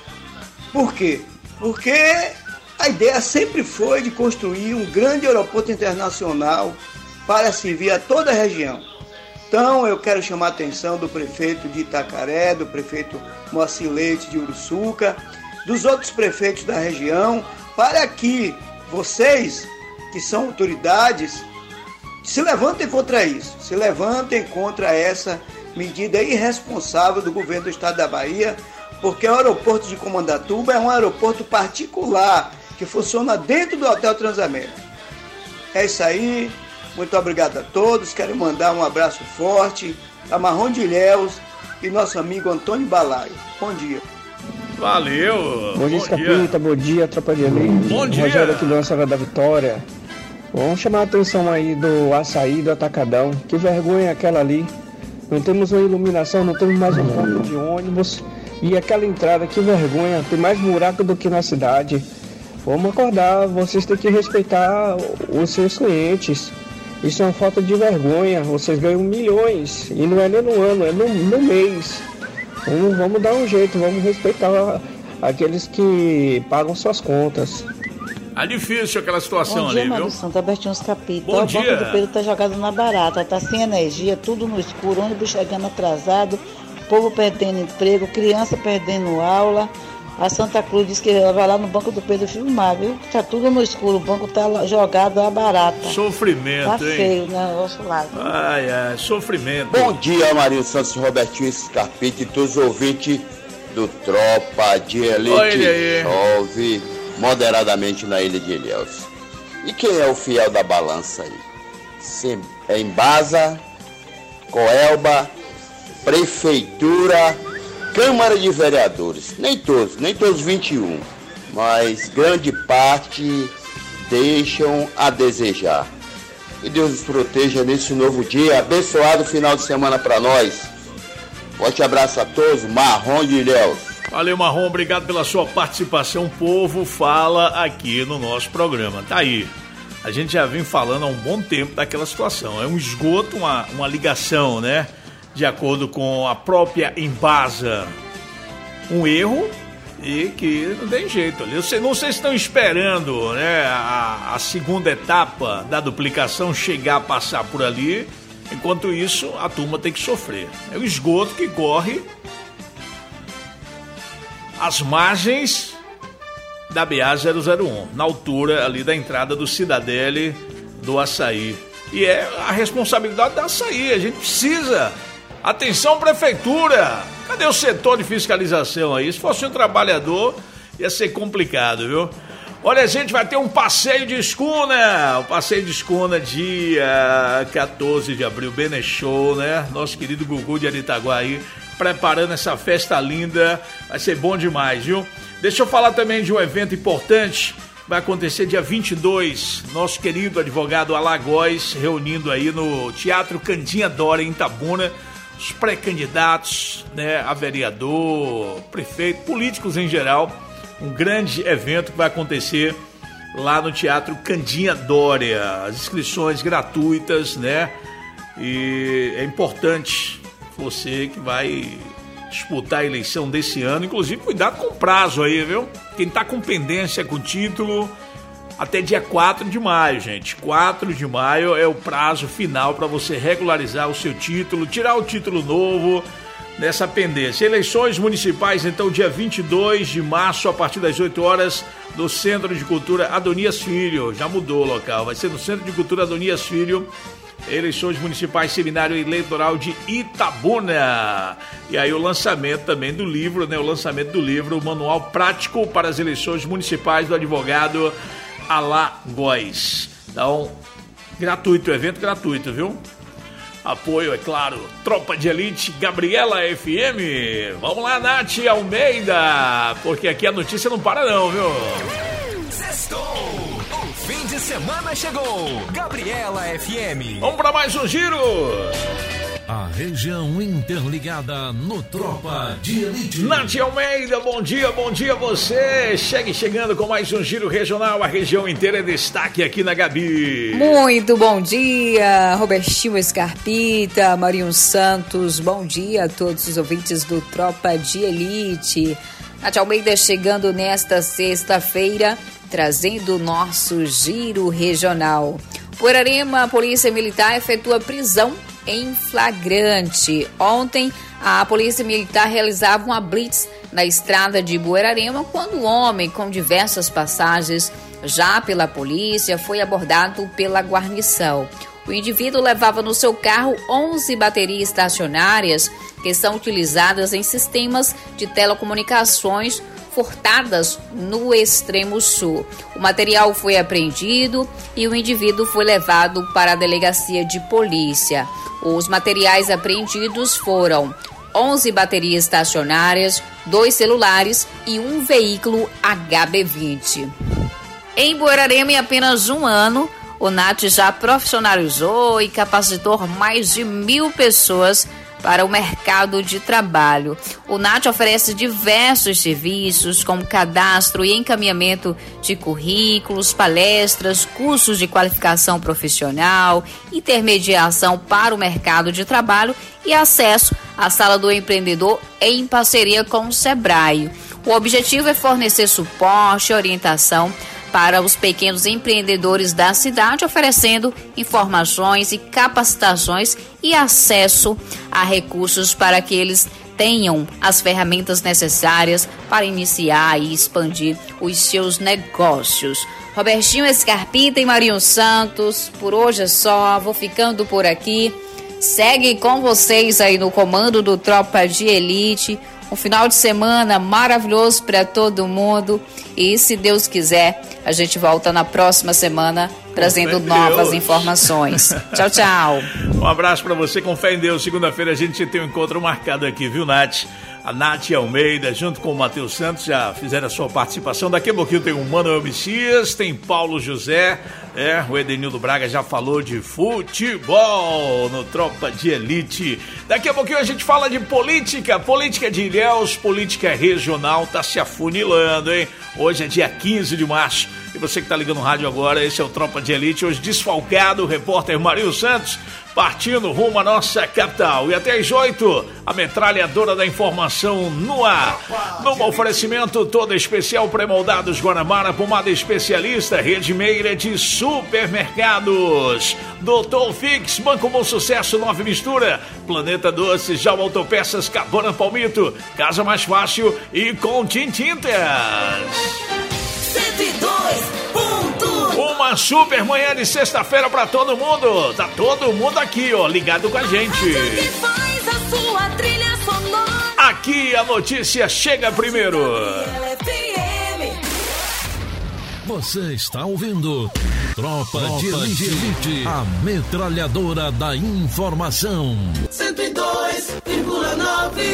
Por quê? Porque a ideia sempre foi de construir um grande aeroporto internacional para servir a toda a região. Então eu quero chamar a atenção do prefeito de Itacaré, do prefeito Moacir Leite de Uruçuca, dos outros prefeitos da região, para que vocês, que são autoridades, se levantem contra isso, se levantem contra essa medida irresponsável do governo do estado da Bahia, porque o aeroporto de Comandatuba é um aeroporto particular que funciona dentro do Hotel Transamérica. É isso aí. Muito obrigado a todos, quero mandar um abraço forte a Marrom de Ilhéus e nosso amigo Antônio Balaio. Bom dia. Valeu. Bom dia, Escapita, bom dia, tropa de elite. Bom dia. Rogério aqui do Nossa da Vitória. Vamos chamar a atenção aí do açaí do Atacadão. Que vergonha aquela ali. Não temos uma iluminação, não temos mais um ponto de ônibus. E aquela entrada, que vergonha, tem mais buraco do que na cidade. Vamos acordar, vocês têm que respeitar os seus clientes. Isso é uma falta de vergonha, vocês ganham milhões, e não é nem no ano, é no, no mês. Vamos, vamos dar um jeito, vamos respeitar aqueles que pagam suas contas. É difícil aquela situação. Bom dia, ali, Mário viu? Santos, Albertinho Capita. Bom O dia. Banco do Pedro tá jogado na barata, tá sem energia, tudo no escuro, ônibus chegando atrasado, povo perdendo emprego, criança perdendo aula. A Santa Cruz disse que vai lá no Banco do Pedro filmar, viu? Tá tudo no escuro, o banco tá jogado a barata. Sofrimento, tá hein? Tá feio, né? Nosso lado. Ai, ai, sofrimento. Bom dia, Marinho Santos, Robertinho Scarpita e todos os ouvintes do Tropa de Elite. Chove moderadamente na Ilha de Ilhéus. E quem é o fiel da balança aí? Sim, é Embasa, Coelba, Prefeitura, Câmara de Vereadores, nem todos, nem todos vinte e um, mas grande parte deixam a desejar. Que Deus nos proteja nesse novo dia, abençoado final de semana para nós. Forte abraço a todos, Marrom de Ilhéus. Valeu, Marrom, obrigado pela sua participação. O povo fala aqui no nosso programa. Tá aí, a gente já vem falando há um bom tempo daquela situação. É um esgoto, uma, uma ligação, né? De acordo com a própria Embasa, um erro e que não tem jeito. Eu sei, não sei se estão esperando, né, a, a segunda etapa da duplicação chegar a passar por ali. Enquanto isso, a turma tem que sofrer. É o esgoto que corre às margens da B A zero zero um, na altura ali da entrada do Cidadele do Açaí. E é a responsabilidade da Açaí, a gente precisa... Atenção, prefeitura! Cadê o setor de fiscalização aí? Se fosse um trabalhador, ia ser complicado, viu? Olha, a gente vai ter um passeio de escuna. O passeio de escuna dia quatorze de abril, Bene Show, né? Nosso querido Gugu de Aritaguá aí, preparando essa festa linda. Vai ser bom demais, viu? Deixa eu falar também de um evento importante. Vai acontecer dia vinte e dois. Nosso querido advogado Alagoas reunindo aí no Teatro Candinha Dora, em Itabuna, os pré-candidatos, né, a vereador, prefeito, políticos em geral. Um grande evento que vai acontecer lá no Teatro Candinha Dória. As inscrições gratuitas, né? E é importante você que vai disputar a eleição desse ano, inclusive cuidado com o prazo aí, viu? Quem tá com pendência com título, até dia quatro de maio, gente. quatro de maio é o prazo final para você regularizar o seu título, tirar o título novo nessa pendência. Eleições municipais, então, dia vinte e dois de março, a partir das oito horas, no Centro de Cultura Adonias Filho. Já mudou o local, vai ser no Centro de Cultura Adonias Filho. Eleições municipais, seminário eleitoral de Itabuna. E aí o lançamento também do livro, né? O lançamento do livro, o Manual Prático para as Eleições Municipais do advogado Alagoas. Então, gratuito, evento gratuito, viu? Apoio, é claro, Tropa de Elite, Gabriela F M. Vamos lá, Nath Almeida, porque aqui a notícia não para não, viu? Sextou! O fim de semana chegou! Gabriela F M. Vamos para mais um giro! A região interligada no Tropa de Elite. Nath Almeida, bom dia, bom dia a você. Chegue chegando com mais um giro regional. A região inteira é destaque aqui na Gabi. Muito bom dia, Robertinho Scarpita, Marinho Santos. Bom dia a todos os ouvintes do Tropa de Elite. Nath Almeida chegando nesta sexta-feira, trazendo o nosso giro regional. Por Arema, a Polícia Militar efetua prisão em flagrante. Ontem, a Polícia Militar realizava uma blitz na estrada de Buerarema quando um homem com diversas passagens já pela polícia foi abordado pela guarnição. O indivíduo levava no seu carro onze baterias estacionárias que são utilizadas em sistemas de telecomunicações furtadas no extremo sul. O material foi apreendido e o indivíduo foi levado para a delegacia de polícia. Os materiais apreendidos foram onze baterias estacionárias, dois celulares e um veículo H B vinte. Em Buerarema, em apenas um ano, o NAT já profissionalizou e capacitou mais de mil pessoas para o mercado de trabalho. O NAT oferece diversos serviços, como cadastro e encaminhamento de currículos, palestras, cursos de qualificação profissional, intermediação para o mercado de trabalho e acesso à Sala do Empreendedor em parceria com o Sebrae. O objetivo é fornecer suporte e orientação para os pequenos empreendedores da cidade, oferecendo informações e capacitações e acesso a recursos para que eles tenham as ferramentas necessárias para iniciar e expandir os seus negócios. Robertinho Scarpita e Marinho Santos, por hoje é só, vou ficando por aqui. Segue com vocês aí no comando do Tropa de Elite. Um final de semana maravilhoso para todo mundo e, se Deus quiser, a gente volta na próxima semana trazendo novas informações. Tchau, tchau. Um abraço para você, com fé em Deus. Segunda-feira a gente tem um encontro marcado aqui, viu, Nath? A Nath Almeida, junto com o Matheus Santos, já fizeram a sua participação. Daqui a pouquinho tem o Manuel Messias, tem Paulo José, é, o Edenildo Braga já falou de futebol no Tropa de Elite. Daqui a pouquinho a gente fala de política, política de Ilhéus, política regional, tá se afunilando, hein? Hoje é dia quinze de março e você que tá ligando no rádio agora, esse é o Tropa de Elite, hoje desfalcado, o repórter Marinho Santos, partindo rumo à nossa capital. E até às oito, a metralhadora da informação no ar. No oferecimento todo especial pré-moldados Guanabara, pomada especialista, Rede Meira de supermercados. Doutor Fix, Banco Bom Sucesso, Nova Mistura, Planeta Doces, Jalma Autopeças, Cabana Palmito, Casa Mais Fácil e Contintintas. cento e dois ponto um. Uma super manhã de sexta-feira pra todo mundo. Tá todo mundo aqui, ó, ligado com a gente. Faz a sua trilha sonora. Aqui a notícia chega primeiro. Você está ouvindo Tropa, Tropa de Elite, Elite, a metralhadora da informação. cento e dois vírgula nove.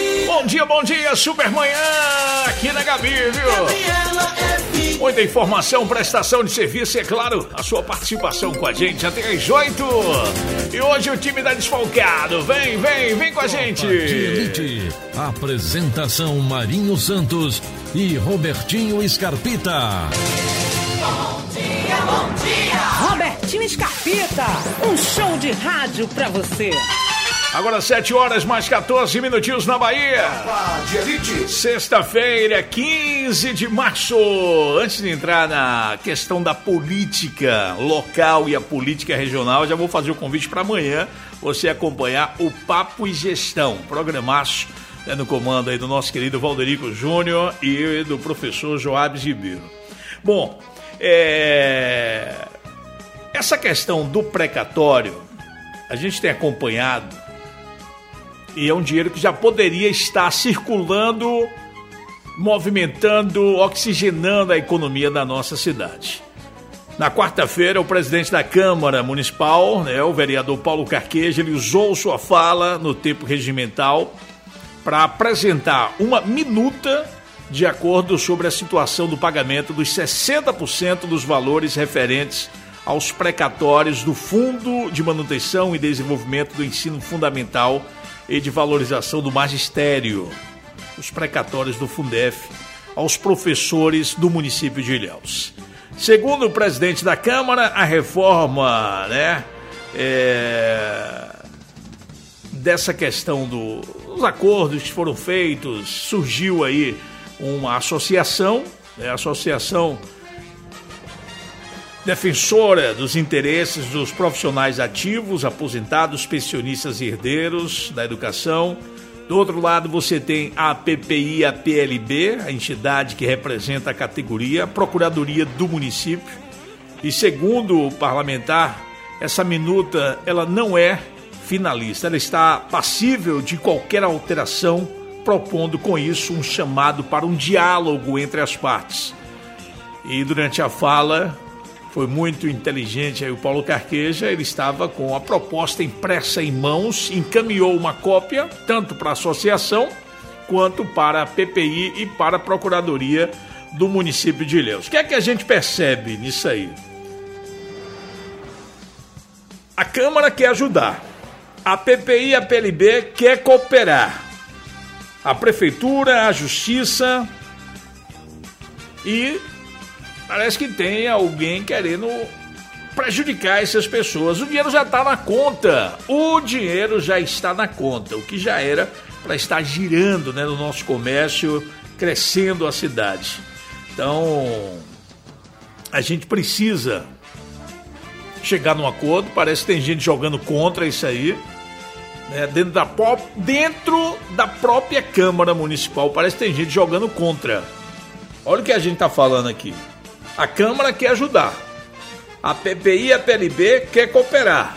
bom dia, bom dia, super manhã aqui na Gabi, viu? Muita informação, prestação de serviço e, é claro, a sua participação com a gente até às oito. E hoje o time tá desfalcado. Vem, vem, vem com a gente. Elite. Apresentação Marinho Santos e Robertinho Scarpita. Bom dia, bom dia. Robertinho Scarpita, um show de rádio pra você. Agora sete horas mais quatorze minutinhos na Bahia. Sexta-feira, quinze de março. Antes de entrar na questão da política local e a política regional, já vou fazer o convite para amanhã você acompanhar o Papo e Gestão, programaço, né, no comando aí do nosso querido Valderico Júnior e do professor Joabes Ribeiro. Bom, é... essa questão do precatório, a gente tem acompanhado. E é um dinheiro que já poderia estar circulando, movimentando, oxigenando a economia da nossa cidade. Na quarta-feira, o presidente da Câmara Municipal, né, o vereador Paulo Carqueja, ele usou sua fala no tempo regimental para apresentar uma minuta de acordo sobre a situação do pagamento dos sessenta por cento dos valores referentes aos precatórios do Fundo de Manutenção e Desenvolvimento do Ensino Fundamental e de Valorização do Magistério, os precatórios do Fundef, aos professores do município de Ilhéus. Segundo o presidente da Câmara, a reforma, né, é, dessa questão do, dos acordos que foram feitos, surgiu aí uma associação, né, a Associação Defensora dos Interesses dos Profissionais Ativos, Aposentados, Pensionistas e Herdeiros da Educação. Do outro lado, você tem a P P I, a P L B, a entidade que representa a categoria, a Procuradoria do Município. E segundo o parlamentar, essa minuta ela não é finalista, ela está passível de qualquer alteração, propondo com isso um chamado para um diálogo entre as partes. E durante a fala, foi muito inteligente aí o Paulo Carqueja, ele estava com a proposta impressa em mãos, encaminhou uma cópia, tanto para a associação, quanto para a P P I e para a Procuradoria do município de Ilhéus. O que é que a gente percebe nisso aí? A Câmara quer ajudar, a P P I e a P L B quer cooperar, a Prefeitura, a Justiça e parece que tem alguém querendo prejudicar essas pessoas. O dinheiro já está na conta, o dinheiro já está na conta, o que já era para estar girando, né, no nosso comércio, crescendo a cidade. Então, a gente precisa chegar num acordo. Parece que tem gente jogando contra isso aí, né, dentro da, dentro da própria Câmara Municipal, parece que tem gente jogando contra. Olha o que a gente está falando aqui. A Câmara quer ajudar, a P P I e a P L B quer cooperar,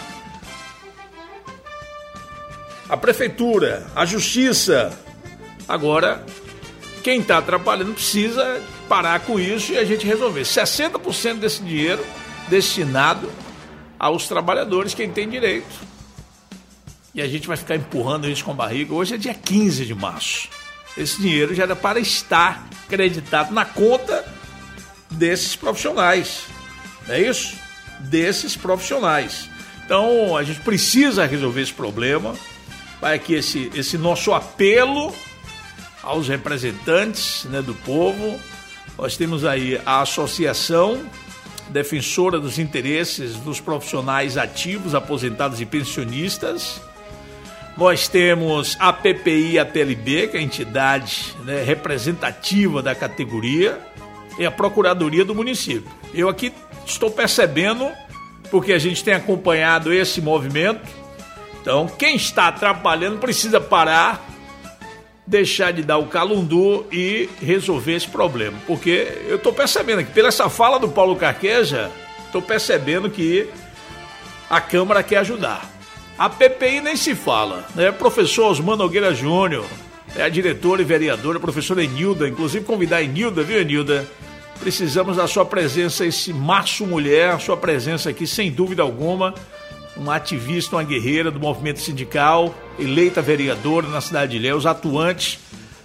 a Prefeitura, a Justiça. Agora, quem está atrapalhando precisa parar com isso e a gente resolver. sessenta por cento desse dinheiro destinado aos trabalhadores, quem tem direito. E a gente vai ficar empurrando isso com a barriga. Hoje é dia quinze de março. Esse dinheiro já era para estar acreditado na conta desses profissionais, não é isso? Desses profissionais. Então, a gente precisa resolver esse problema. Vai aqui esse, esse nosso apelo aos representantes, né, do povo. Nós temos aí a Associação Defensora dos Interesses dos Profissionais Ativos, Aposentados e Pensionistas. Nós temos a P P I e a P L B, que é a entidade, né, representativa da categoria, e a Procuradoria do município. Eu aqui estou percebendo, porque a gente tem acompanhado esse movimento. Então, quem está atrapalhando precisa parar, deixar de dar o calundu e resolver esse problema. Porque eu estou percebendo aqui, pela essa fala do Paulo Carqueja, estou percebendo que a Câmara quer ajudar. A P P I nem se fala, né? Professor Osmar Nogueira Júnior, é a diretora e vereadora, a professora Enilda, inclusive convidar a Enilda, viu, Enilda? Precisamos da sua presença, esse Março Mulher, a sua presença aqui, sem dúvida alguma, uma ativista, uma guerreira do movimento sindical, eleita vereadora na cidade de Ilhéus, atuante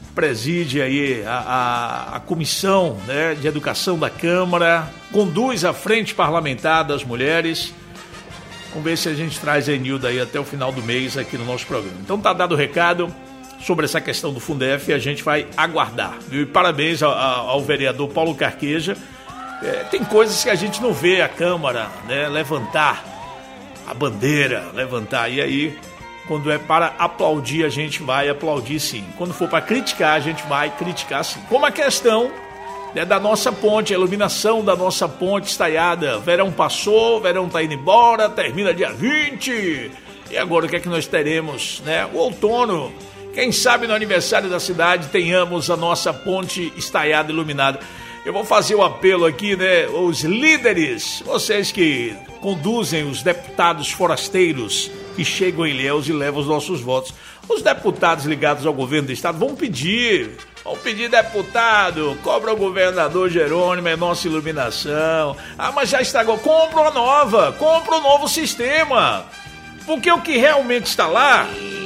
preside aí a, a, a comissão, né, de educação da Câmara, conduz a frente parlamentar das mulheres. Vamos ver se a gente traz a Enilda aí até o final do mês aqui no nosso programa. Então tá dado o recado sobre essa questão do Fundef e a gente vai aguardar, viu? E parabéns ao, ao vereador Paulo Carqueja. É, tem coisas que a gente não vê a Câmara, né, levantar a bandeira, levantar, e aí quando é para aplaudir a gente vai aplaudir sim, quando for para criticar a gente vai criticar sim, como a questão, né, da nossa ponte, a iluminação da nossa ponte estaiada. Verão passou, verão tá indo embora, termina dia vinte, e agora o que é que nós teremos, né? O outono, quem sabe no aniversário da cidade tenhamos a nossa ponte estaiada, iluminada. Eu vou fazer o apelo aqui, né, os líderes, vocês que conduzem os deputados forasteiros que chegam em Ilhéus e levam os nossos votos. Os deputados ligados ao governo do estado vão pedir, vão pedir, deputado, cobra o governador Jerônimo, é nossa iluminação. Ah, mas já estragou, compra uma nova, compra um novo sistema, porque o que realmente está lá...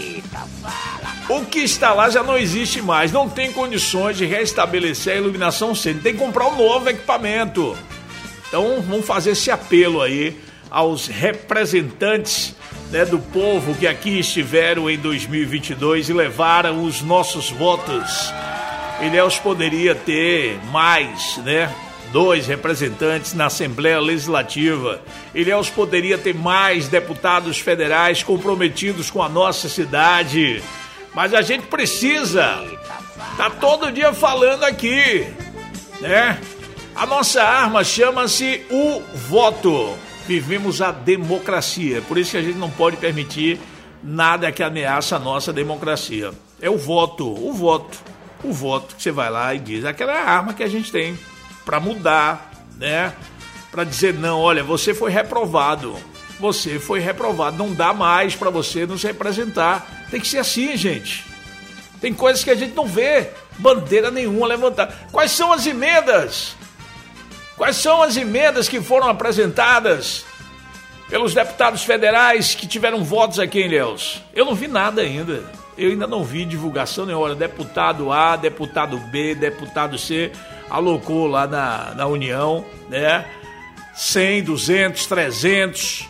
O que está lá já não existe mais, não tem condições de restabelecer a iluminação cênica, tem que comprar um novo equipamento. Então vamos fazer esse apelo aí aos representantes, né, do povo que aqui estiveram em dois mil e vinte e dois e levaram os nossos votos. Ilhéus poderia ter mais, né, dois representantes na Assembleia Legislativa. Ilhéus poderia ter mais deputados federais comprometidos com a nossa cidade. Mas a gente precisa, tá todo dia falando aqui, né? A nossa arma chama-se o voto. Vivemos a democracia, por isso que a gente não pode permitir nada que ameaça a nossa democracia. É o voto, o voto, o voto que você vai lá e diz. Aquela é a arma que a gente tem para mudar, né? Para dizer, não, olha, você foi reprovado. Você foi reprovado, não dá mais para você nos representar. Tem que ser assim, gente. Tem coisas que a gente não vê bandeira nenhuma levantar. Quais são as emendas? Quais são as emendas que foram apresentadas pelos deputados federais que tiveram votos aqui em Ilhéus? Eu não vi nada ainda. Eu ainda não vi divulgação nenhuma. Olha, deputado A, deputado B, deputado C, alocou lá na, na União, né? cem, duzentos, trezentos...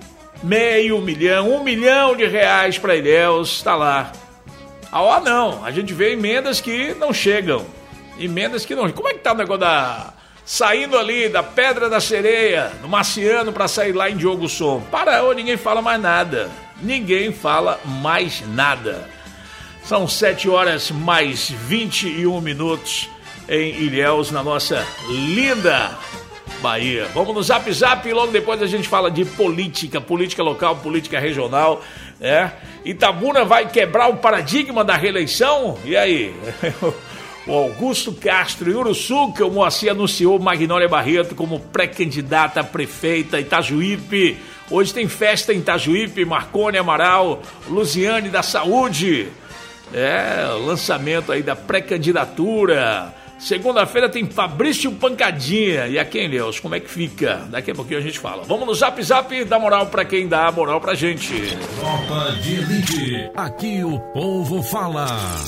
meio milhão, um milhão de reais para Ilhéus, está lá. Ah, ó, não, a gente vê emendas que não chegam, emendas que não... Como é que tá o negócio da... Saindo ali da Pedra da Sereia, no Marciano, para sair lá em Diogo Som? Parou, ninguém fala mais nada, ninguém fala mais nada. São sete horas mais vinte e um minutos em Ilhéus, na nossa linda Bahia. Vamos no Zap Zap e logo depois a gente fala de política, política local, política regional, né? Itabuna vai quebrar o paradigma da reeleição? E aí? O Augusto Castro e Uruçuca, o Moacir anunciou Magnólia Barreto como pré-candidata a prefeita Itajuípe. Hoje tem festa em Itajuípe, Marcone Amaral, Luziane da Saúde. É, lançamento aí da pré-candidatura. Segunda-feira tem Fabrício Pancadinha. E aqui em Ilhéus, como é que fica? Daqui a pouquinho a gente fala. Vamos no Zap Zap e dá moral pra quem dá moral pra gente. Tropa de Elite. Aqui o povo fala.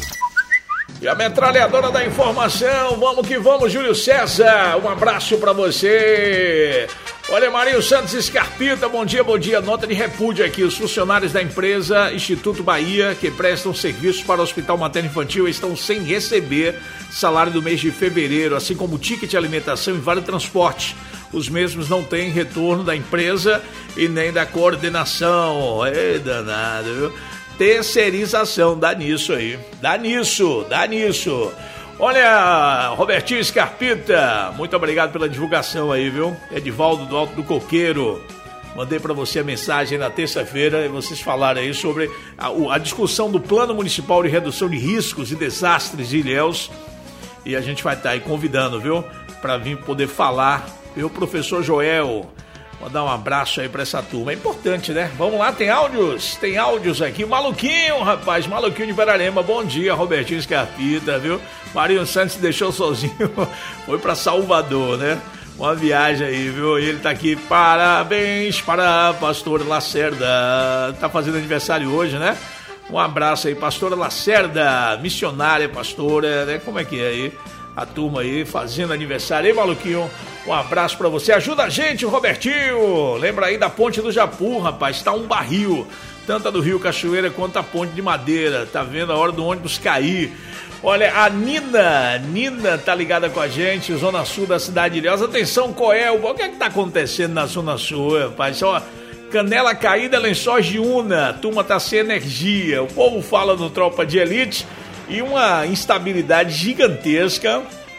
E a metralhadora da informação. Vamos que vamos, Júlio César. Um abraço pra você. Olha, Marinho Santos Escarpita, bom dia, bom dia. Nota de repúdio aqui. Os funcionários da empresa Instituto Bahia, que prestam serviços para o Hospital Materno Infantil, estão sem receber salário do mês de fevereiro, assim como ticket de alimentação e vale transporte. Os mesmos não têm retorno da empresa e nem da coordenação. É danado, viu? Terceirização, dá nisso aí. Dá nisso, dá nisso. Olha, Robertinho Escarpita, muito obrigado pela divulgação aí, viu? Edivaldo do Alto do Coqueiro, mandei para você a mensagem na terça-feira e vocês falaram aí sobre a, a discussão do Plano Municipal de Redução de Riscos e Desastres de Ilhéus, e a gente vai estar aí convidando, viu? Para vir poder falar, viu? Professor Joel, mandar um abraço aí para essa turma, é importante, né? Vamos lá, tem áudios, tem áudios aqui, Maluquinho, rapaz, Maluquinho de Verarema, bom dia, Robertinho Escarpita, viu? Marinho Santos deixou sozinho, foi para Salvador, né? Uma viagem aí, viu? E ele tá aqui, parabéns para pastor Lacerda, tá fazendo aniversário hoje, né? Um abraço aí, pastora Lacerda, missionária, pastora, né? Como é que é aí? A turma aí fazendo aniversário. Ei, maluquinho, um abraço pra você. Ajuda a gente, o Robertinho. Lembra aí da Ponte do Japu, rapaz, tá um barril. Tanto a do Rio Cachoeira quanto a Ponte de Madeira. Tá vendo a hora do ônibus cair. Olha, a Nina, Nina tá ligada com a gente, Zona Sul da cidade de Ilhéus. Atenção, Coel, o que é que tá acontecendo na Zona Sul, rapaz? Ó, Canela caída, Lençóis de Una, a turma tá sem energia. O povo fala no Tropa de Elite e uma instabilidade gigantesca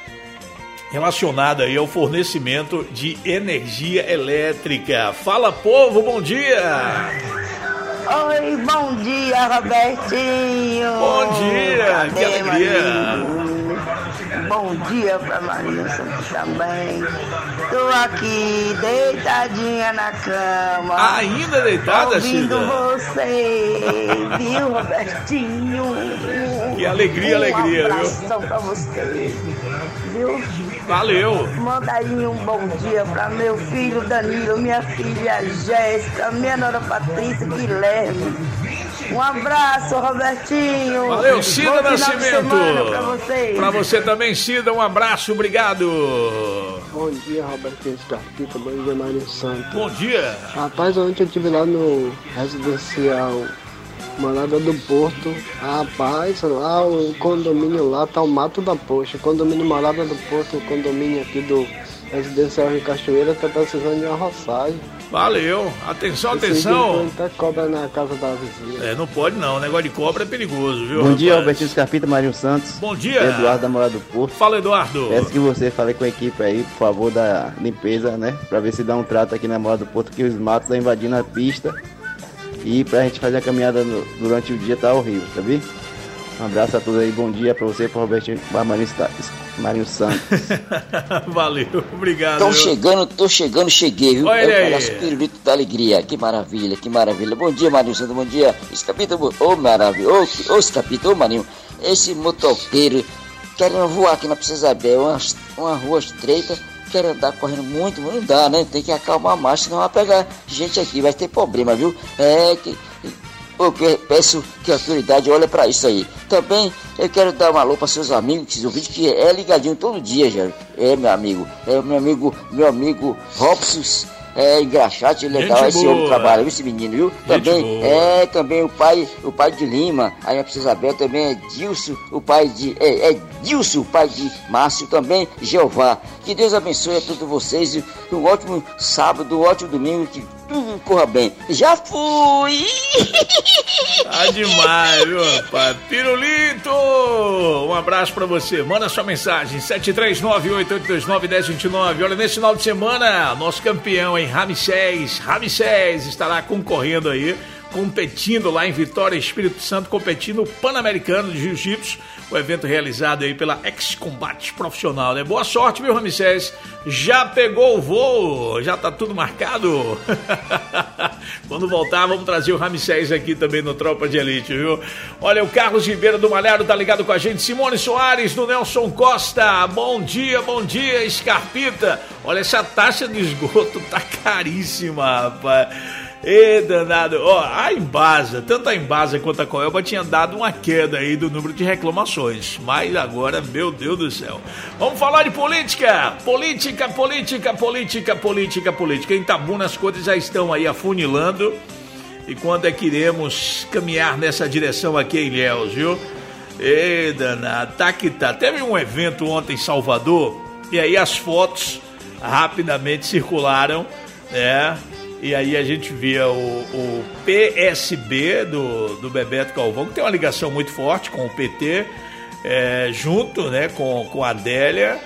relacionada aí ao fornecimento de energia elétrica. Fala, povo, bom dia! Oi, bom dia, Robertinho. Bom dia, Cadê, que alegria. Marinho? Bom dia pra Marinho Santos também. Tô aqui deitadinha na cama. Ainda deitada, ouvindo Cida? você, viu, Robertinho? Que alegria, um alegria, viu? abração pra você, viu? Valeu. Manda aí um bom dia pra meu filho Danilo, minha filha Jéssica, minha nora Patrícia Guilherme. Um abraço, Robertinho. Valeu, Cida Bom final de Nascimento. semana pra vocês. Pra você também, Cida, um abraço, obrigado. Bom dia, Robertinho Scarpita, bom dia, Mário Santos. Bom dia. Rapaz, ontem eu estive lá no residencial Morada do Porto. Rapaz, lá o condomínio lá tá o mato da poxa. O condomínio Morada do Porto, o condomínio aqui do residencial Rio Cachoeira tá precisando de uma roçagem. Valeu. Atenção, Esse atenção. até cobra na casa da vizinha. É, não pode não. O negócio de cobra é perigoso, viu? Bom rapaz? dia, Albertinho Scarpita, Marinho Santos. Bom dia. Eduardo da Morada do Porto. Fala, Eduardo. Peço que você fale com a equipe aí, por favor, da limpeza, né? Pra ver se dá um trato aqui na Morada do Porto, que os matos estão invadindo a pista. E pra gente fazer a caminhada no, durante o dia tá horrível, tá vendo? Um abraço a todos aí, bom dia pra você, pro Robertinho Marinho, Marinho Santos. Valeu, obrigado. Tô chegando, tô chegando, cheguei, viu? Olha É o aí. nosso pirulito da alegria, que maravilha, que maravilha. Bom dia, Marinho Santos, bom dia. Escapita, ô oh, maravilha, ô oh, Escapita, ô oh, Marinho. Esse motoqueiro querendo voar aqui na Princesa Isabel, uma, uma rua estreita, quer andar correndo muito, não dá, né? Tem que acalmar mais, senão vai pegar gente aqui, vai ter problema, viu? É que eu peço que a autoridade olhe para isso aí. Também eu quero dar um alô para seus amigos, que ouvintes, que é ligadinho todo dia, já. É, meu amigo, é meu amigo, meu amigo Robson. É engraxate, legal Gente esse boa. homem trabalha, viu, esse menino, viu? Gente Também boa. é também o pai, o pai de Lima, aí a Princesa Isabel também é Dilson, o pai de é, é Dilson, o pai de Márcio, também Jeová. Que Deus abençoe a todos vocês, um ótimo sábado, um ótimo domingo, que tudo corra bem. Já fui! Tá demais, viu, rapaz? Pirulito! Um abraço pra você. Manda sua mensagem, sete três nove, oito oito dois nove, um zero dois nove. Olha, nesse final de semana, nosso campeão, hein, Ramsés, Ramsés estará concorrendo aí, competindo lá em Vitória, Espírito Santo, competindo no Pan-Americano de Jiu-Jitsu, o evento realizado aí pela Ex-Combate Profissional, né? Boa sorte, viu, Ramsés? Já pegou o voo? Já tá tudo marcado? Quando voltar, vamos trazer o Ramsés aqui também no Tropa de Elite, viu? Olha, o Carlos Ribeiro do Malhado tá ligado com a gente, Simone Soares do Nelson Costa, bom dia, bom dia, Scarpita. Olha, essa taxa de esgoto tá caríssima, rapaz. Ê, danado, ó, a Embasa, tanto a Embasa quanto a Coelba tinha dado uma queda aí do número de reclamações, mas agora, meu Deus do céu. Vamos falar de política, política, política, política, política, política. Em Itabuna as coisas já estão aí afunilando, e quando é que iremos caminhar nessa direção aqui em Ilhéus, viu? Ê, danado, tá que tá. Teve um evento ontem em Salvador, e aí as fotos rapidamente circularam, né? E aí a gente via o, o P S B do, do Bebeto Galvão, que tem uma ligação muito forte com o P T, é, junto, né, com, com a Adélia,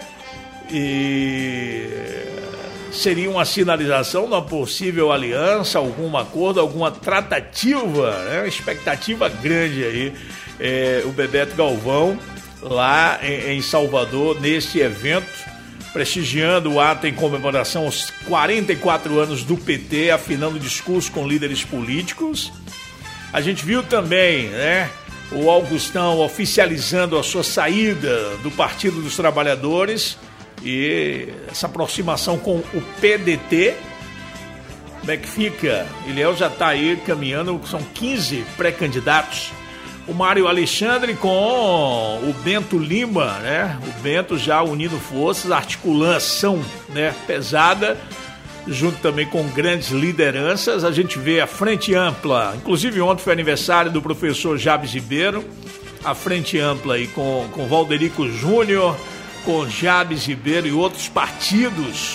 e seria uma sinalização de uma possível aliança, algum acordo, alguma tratativa, né, uma expectativa grande aí, é, o Bebeto Galvão lá em, em Salvador, nesse evento, prestigiando o ato em comemoração aos quarenta e quatro anos do P T, afinando o discurso com líderes políticos. A gente viu também, né, o Augustão oficializando a sua saída do Partido dos Trabalhadores e essa aproximação com o P D T. Como é que fica? Ilhéus já está aí caminhando, são quinze pré-candidatos o Mário Alexandre com o Bento Lima, né? O Bento já unindo forças, articulação, né, pesada, junto também com grandes lideranças. A gente vê a Frente Ampla, inclusive ontem foi aniversário do professor Jabes Ribeiro, a Frente Ampla aí com, com Valderico Júnior, com Jabes Ribeiro e outros partidos.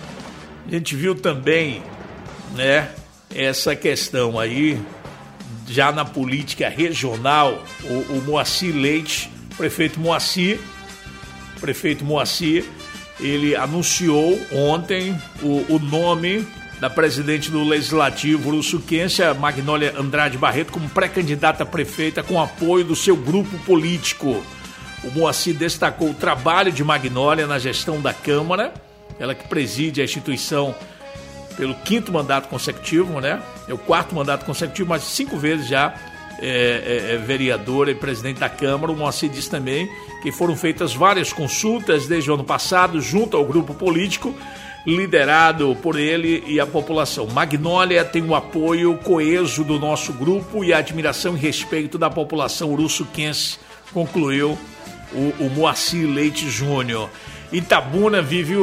A gente viu também, né, essa questão aí, já na política regional, o, o Moacir Leite, prefeito Moacir, prefeito Moacir, ele anunciou ontem o, o nome da presidente do Legislativo Uruçuquense, a Magnólia Andrade Barreto, como pré-candidata a prefeita com apoio do seu grupo político. O Moacir destacou o trabalho de Magnólia na gestão da Câmara, ela que preside a instituição pelo quinto mandato consecutivo, né? É o quarto mandato consecutivo, mas cinco vezes já é, é, é vereadora e presidente da Câmara. O Moacir disse também que foram feitas várias consultas desde o ano passado junto ao grupo político liderado por ele e a população. Magnólia tem o apoio coeso do nosso grupo e a admiração e respeito da população uruçuquense, concluiu o, o Moacir Leite Júnior. Itabuna vive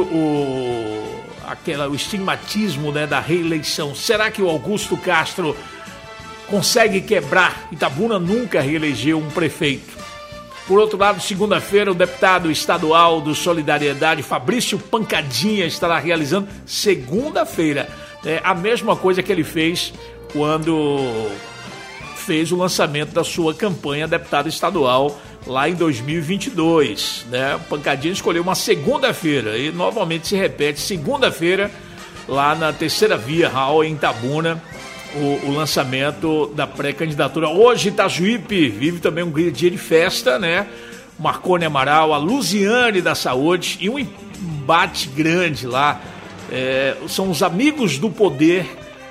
o, aquela, o estigmatismo, né, da reeleição. Será que o Augusto Castro consegue quebrar? Itabuna nunca reelegeu um prefeito. Por outro lado, segunda-feira, o deputado estadual do Solidariedade, Fabrício Pancadinha, estará realizando, segunda-feira, é, a mesma coisa que ele fez quando fez o lançamento da sua campanha deputado estadual lá em dois mil e vinte e dois, né? O Pancadinha escolheu uma segunda-feira e novamente se repete, segunda-feira, lá na Terceira Via Hall em Itabuna, o, o lançamento da pré-candidatura. Hoje Itajuípe vive também um dia de festa, né? Marconi Amaral, a Luziane da Saúde e um embate grande lá. É, são os amigos do poder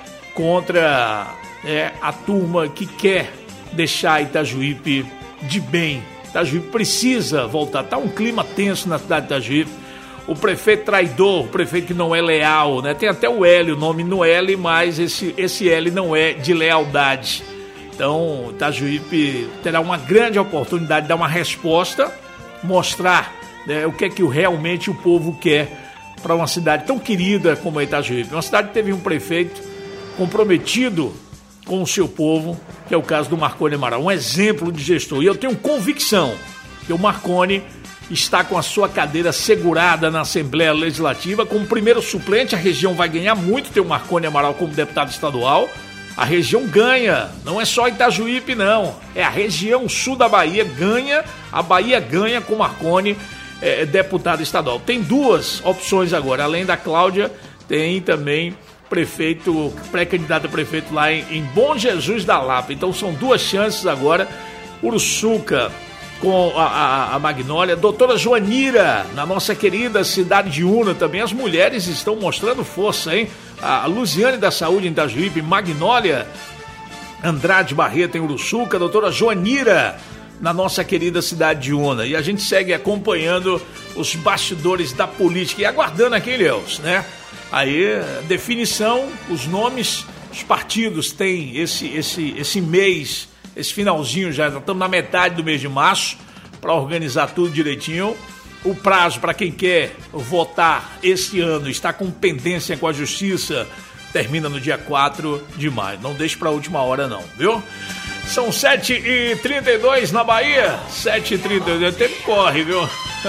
contra é, a turma que quer deixar Itajuípe de bem. Itajuípe precisa voltar. Está um clima tenso na cidade de Itajuípe. O prefeito traidor, o prefeito que não é leal, né? Tem até o L, o nome no L, mas esse, esse L não é de lealdade. Então, Itajuípe terá uma grande oportunidade de dar uma resposta, mostrar, né, o que é que realmente o povo quer para uma cidade tão querida como a Itajuípe. Uma cidade que teve um prefeito comprometido com o seu povo, que é o caso do Marconi Amaral, um exemplo de gestor. E eu tenho convicção que o Marconi está com a sua cadeira segurada na Assembleia Legislativa. Como primeiro suplente, a região vai ganhar muito ter o Marconi Amaral como deputado estadual. A região ganha, não é só Itajuípe não, é a região sul da Bahia ganha, a Bahia ganha com Marconi, é, deputado estadual. Tem duas opções agora, além da Cláudia, tem também prefeito, pré-candidato a prefeito lá em, em Bom Jesus da Lapa. Então são duas chances agora. Uruçuca com a, a, a Magnólia, doutora Joanira, na nossa querida cidade de Una também. As mulheres estão mostrando força, hein? A Luziane da Saúde em Itajuípe, Magnólia Andrade Barreto em Uruçuca, a doutora Joanira na nossa querida cidade de Una. E a gente segue acompanhando os bastidores da política e aguardando aqui, Leos, né? Aí, definição, os nomes, os partidos têm esse, esse, esse mês, esse finalzinho já, já estamos na metade do mês de março, para organizar tudo direitinho. O prazo para quem quer votar esse ano, está com pendência com a Justiça, termina no dia quatro de maio. Não deixe para a última hora não, viu? São sete e trinta e dois na Bahia, sete e trinta e dois, o tempo corre, viu?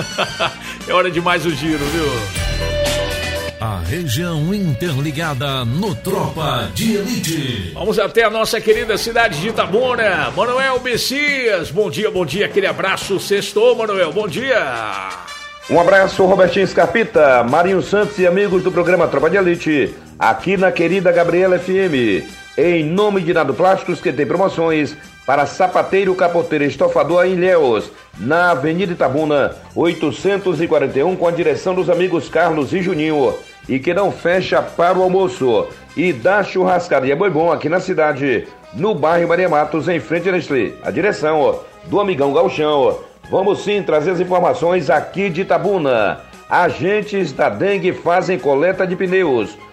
É hora de mais o giro, viu? A região interligada no Tropa de Elite. Vamos até a nossa querida cidade de Itabuna. Manuel Messias, bom dia, bom dia, aquele abraço, sextou, Manuel, bom dia. Um abraço, Robertinho Scarpita, Marinho Santos e amigos do programa Tropa de Elite, aqui na querida Gabriela F M. Em nome de Nado Plásticos, que tem promoções para sapateiro, capoteiro e estofador em Ilhéus, na Avenida Itabuna, oitocentos e quarenta e um, com a direção dos amigos Carlos e Juninho, e que não fecha para o almoço. E da Churrascaria Boi Bom, aqui na cidade, no bairro Maria Matos, em frente a Nestlé. A direção do amigão Gauchão. Vamos sim trazer as informações aqui de Itabuna. Agentes da Dengue fazem coleta de pneus.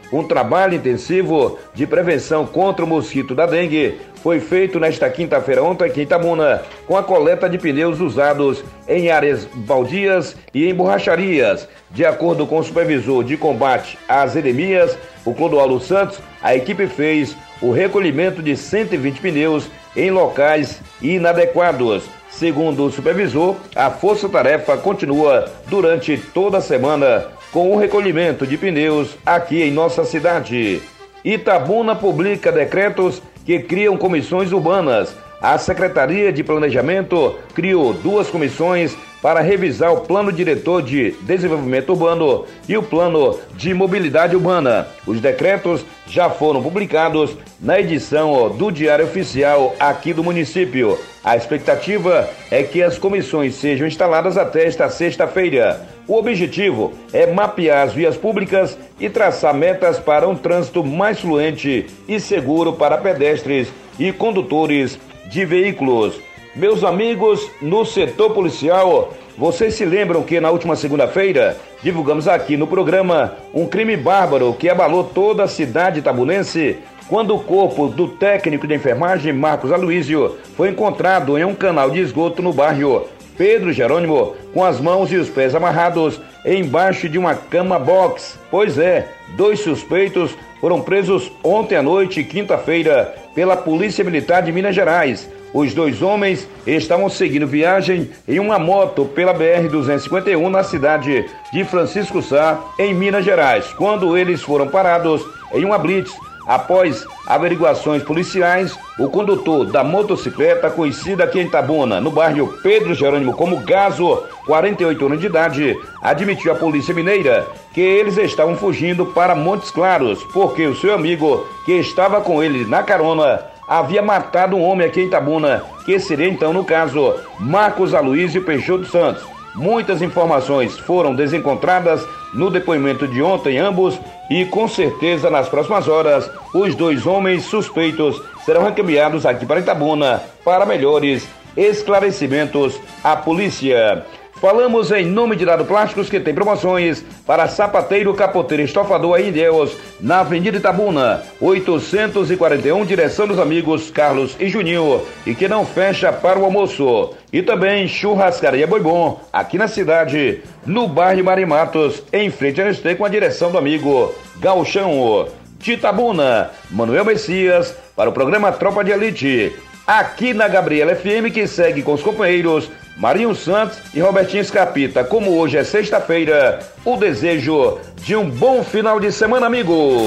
Um trabalho intensivo de prevenção contra o mosquito da dengue foi feito nesta quinta-feira ontem aqui em Itabuna, com a coleta de pneus usados em áreas baldias e em borracharias. De acordo com o supervisor de combate às endemias, o Clodoaldo Santos, a equipe fez o recolhimento de cento e vinte pneus em locais inadequados. Segundo o supervisor, a força-tarefa continua durante toda a semana com o recolhimento de pneus aqui em nossa cidade. Itabuna publica decretos que criam comissões urbanas. A Secretaria de Planejamento criou duas comissões para revisar o Plano Diretor de Desenvolvimento Urbano e o Plano de Mobilidade Urbana. Os decretos já foram publicados na edição do Diário Oficial aqui do município. A expectativa é que as comissões sejam instaladas até esta sexta-feira. O objetivo é mapear as vias públicas e traçar metas para um trânsito mais fluente e seguro para pedestres e condutores de veículos. Meus amigos, no setor policial, vocês se lembram que na última segunda-feira divulgamos aqui no programa um crime bárbaro que abalou toda a cidade itabunense, quando o corpo do técnico de enfermagem Marcos Aloísio foi encontrado em um canal de esgoto no bairro Pedro Jerônimo, com as mãos e os pés amarrados embaixo de uma cama box. Pois é, dois suspeitos foram presos ontem à noite, quinta-feira, pela Polícia Militar de Minas Gerais. Os dois homens estavam seguindo viagem em uma moto pela B R duzentos e cinquenta e um na cidade de Francisco Sá, em Minas Gerais, quando eles foram parados em uma blitz. Após averiguações policiais, o condutor da motocicleta, conhecida aqui em Itabuna, no bairro Pedro Jerônimo como Gaso, quarenta e oito anos de idade, admitiu à Polícia Mineira que eles estavam fugindo para Montes Claros, porque o seu amigo, que estava com ele na carona, havia matado um homem aqui em Itabuna, que seria então, no caso, Marcos Aloísio Peixoto Santos. Muitas informações foram desencontradas no depoimento de ontem, ambos, e com certeza nas próximas horas os dois homens suspeitos serão encaminhados aqui para Itabuna para melhores esclarecimentos à polícia. Falamos em nome de Dado Plásticos, que tem promoções para sapateiro, capoteiro, estofador aí em Deus, na Avenida Itabuna, oitocentos e quarenta e um, direção dos amigos Carlos e Juninho, e que não fecha para o almoço. E também Churrascaria Boi Bom, aqui na cidade, no bairro Marimatos, em frente ao Nestlé, com a direção do amigo Gauchão. De Itabuna, Manuel Messias, para o programa Tropa de Elite, aqui na Gabriela F M, que segue com os companheiros Marinho Santos e Robertinho Escapita. Como hoje é sexta-feira, o desejo de um bom final de semana, amigo.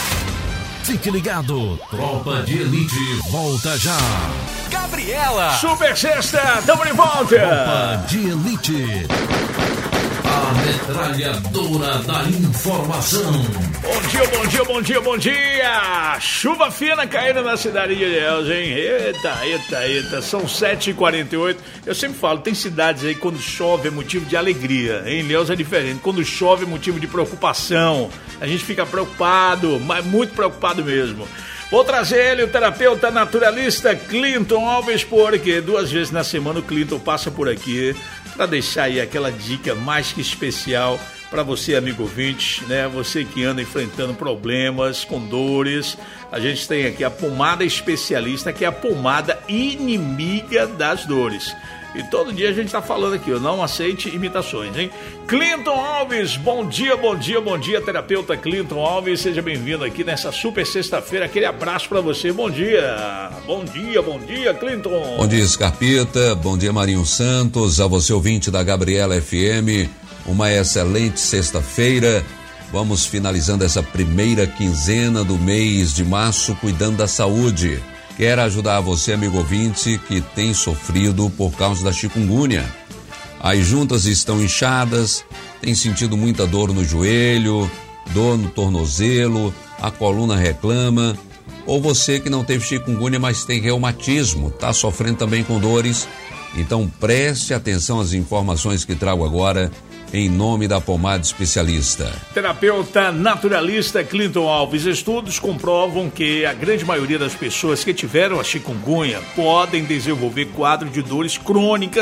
Fique ligado, Tropa de Elite volta já. Gabriela. Super Sexta, tamo de volta. Tropa de Elite, a metralhadora da informação. Bom dia, bom dia, bom dia, bom dia. Chuva fina caindo na cidade de Ilhéus, hein? Eita, eita, eita. São sete e quarenta e oito. Eu sempre falo, tem cidades aí quando chove é motivo de alegria. Em Ilhéus é diferente. Quando chove é motivo de preocupação. A gente fica preocupado, mas muito preocupado mesmo. Vou trazer ele, o terapeuta naturalista Clinton Alves, porque duas vezes na semana o Clinton passa por aqui para deixar aí aquela dica mais que especial para você, amigo ouvinte, né? Você que anda enfrentando problemas com dores. A gente tem aqui a pomada especialista, que é a pomada inimiga das dores. E todo dia a gente tá falando aqui, ó, não aceite imitações, hein? Clinton Alves, bom dia, bom dia, bom dia, terapeuta Clinton Alves, seja bem-vindo aqui nessa super sexta-feira, aquele abraço pra você, bom dia, bom dia, bom dia, Clinton. Bom dia, Escarpita, bom dia, Marinho Santos, a você ouvinte da Gabriela F M, uma excelente sexta-feira. Vamos finalizando essa primeira quinzena do mês de março, cuidando da saúde. Quero ajudar você, amigo ouvinte, que tem sofrido por causa da chikungunya. As juntas estão inchadas, tem sentido muita dor no joelho, dor no tornozelo, a coluna reclama. Ou você que não teve chikungunya, mas tem reumatismo, está sofrendo também com dores. Então preste atenção às informações que trago agora, em nome da pomada especialista. Terapeuta naturalista Clinton Alves, estudos comprovam que a grande maioria das pessoas que tiveram a chikungunya podem desenvolver quadro de dores crônicas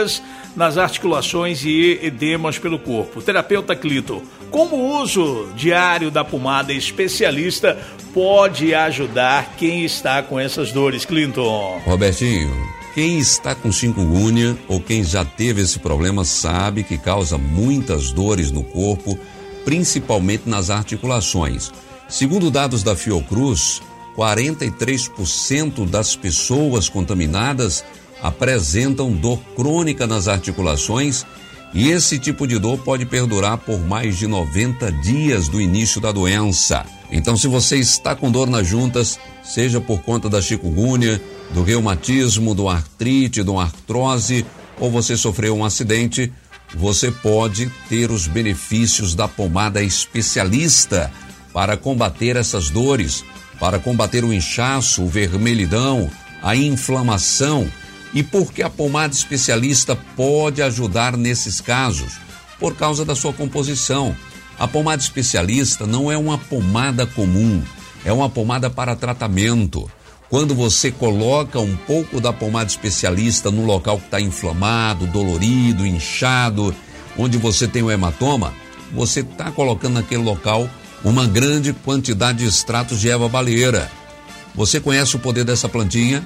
nas articulações e edemas pelo corpo. Terapeuta Clinton, como o uso diário da pomada especialista pode ajudar quem está com essas dores, Clinton? Robertinho, quem está com chikungunya ou quem já teve esse problema sabe que causa muitas dores no corpo, principalmente nas articulações. Segundo dados da Fiocruz, quarenta e três por cento das pessoas contaminadas apresentam dor crônica nas articulações e esse tipo de dor pode perdurar por mais de noventa dias do início da doença. Então, se você está com dor nas juntas, seja por conta da chikungunya, do reumatismo, do artrite, do artrose, ou você sofreu um acidente, você pode ter os benefícios da pomada especialista para combater essas dores, para combater o inchaço, o vermelhidão, a inflamação. E por que a pomada especialista pode ajudar nesses casos? Por causa da sua composição. A pomada especialista não é uma pomada comum, é uma pomada para tratamento. Quando você coloca um pouco da pomada especialista no local que está inflamado, dolorido, inchado, onde você tem o hematoma, você está colocando naquele local uma grande quantidade de extratos de erva baleeira. Você conhece o poder dessa plantinha?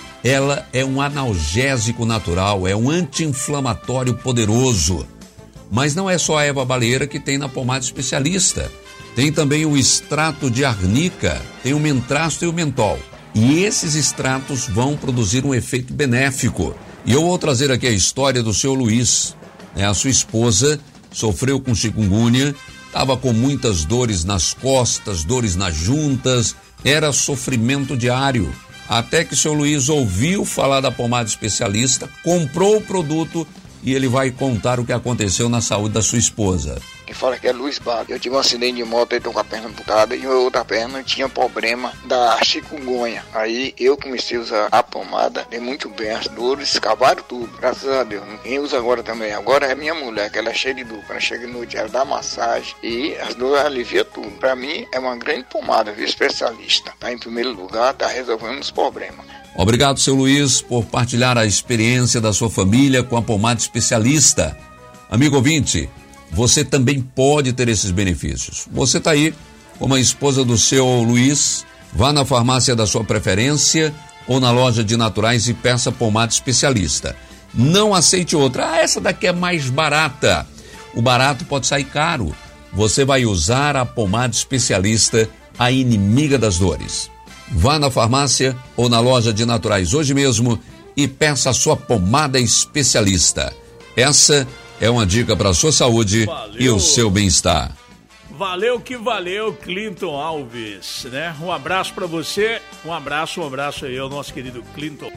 Ela é um analgésico natural, é um anti-inflamatório poderoso. Mas não é só a erva baleeira que tem na pomada especialista. Tem também o extrato de arnica, tem o mentrasto e o mentol. E esses extratos vão produzir um efeito benéfico. E eu vou trazer aqui a história do seu Luiz. É, a sua esposa sofreu com chikungunya, estava com muitas dores nas costas, dores nas juntas, era sofrimento diário. Até que seu Luiz ouviu falar da pomada especialista, comprou o produto e ele vai contar o que aconteceu na saúde da sua esposa. Quem fala que é Luiz Bago. Eu tive um acidente de moto e tô com a perna amputada e a outra perna tinha problema da chikungunya. Aí eu comecei a usar a pomada, dei muito bem, as dores escavaram tudo, graças a Deus. Quem usa agora também, agora é minha mulher, que ela é cheia de dor. Quando chega no dia, ela dá massagem e as dores alivia tudo. Pra mim é uma grande pomada, viu, especialista. Tá em primeiro lugar, tá resolvendo os problemas. Obrigado, seu Luiz, por partilhar a experiência da sua família com a pomada especialista. Amigo ouvinte, você também pode ter esses benefícios. Você está aí como a esposa do seu Luiz, vá na farmácia da sua preferência ou na loja de naturais e peça pomada especialista. Não aceite outra. Ah, essa daqui é mais barata. O barato pode sair caro. Você vai usar a pomada especialista, a inimiga das dores. Vá na farmácia ou na loja de naturais hoje mesmo e peça a sua pomada especialista. Essa é uma dica para a sua saúde. Valeu. E o seu bem-estar. Valeu que valeu, Clinton Alves, né? Um abraço para você, um abraço, um abraço aí ao nosso querido Clinton.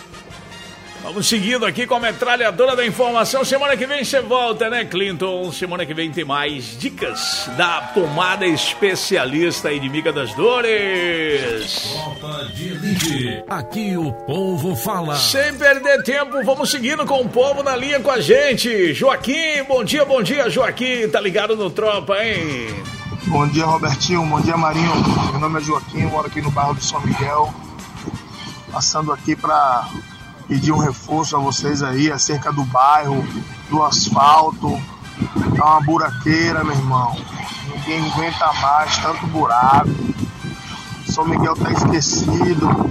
Vamos seguindo aqui com a metralhadora da informação. Semana que vem você volta, né, Clinton? Semana que vem tem mais dicas da pomada especialista inimiga das dores. Tropa de Elite. Aqui o povo fala. Sem perder tempo, vamos seguindo com o povo na linha com a gente. Joaquim, bom dia, bom dia, Joaquim. Tá ligado no Tropa, hein? Bom dia, Robertinho. Bom dia, Marinho. Meu nome é Joaquim, moro aqui no bairro de São Miguel. Passando aqui para pedir um reforço a vocês aí acerca do bairro, do asfalto. Tá uma buraqueira, meu irmão. Ninguém aguenta mais tanto buraco. São Miguel tá esquecido.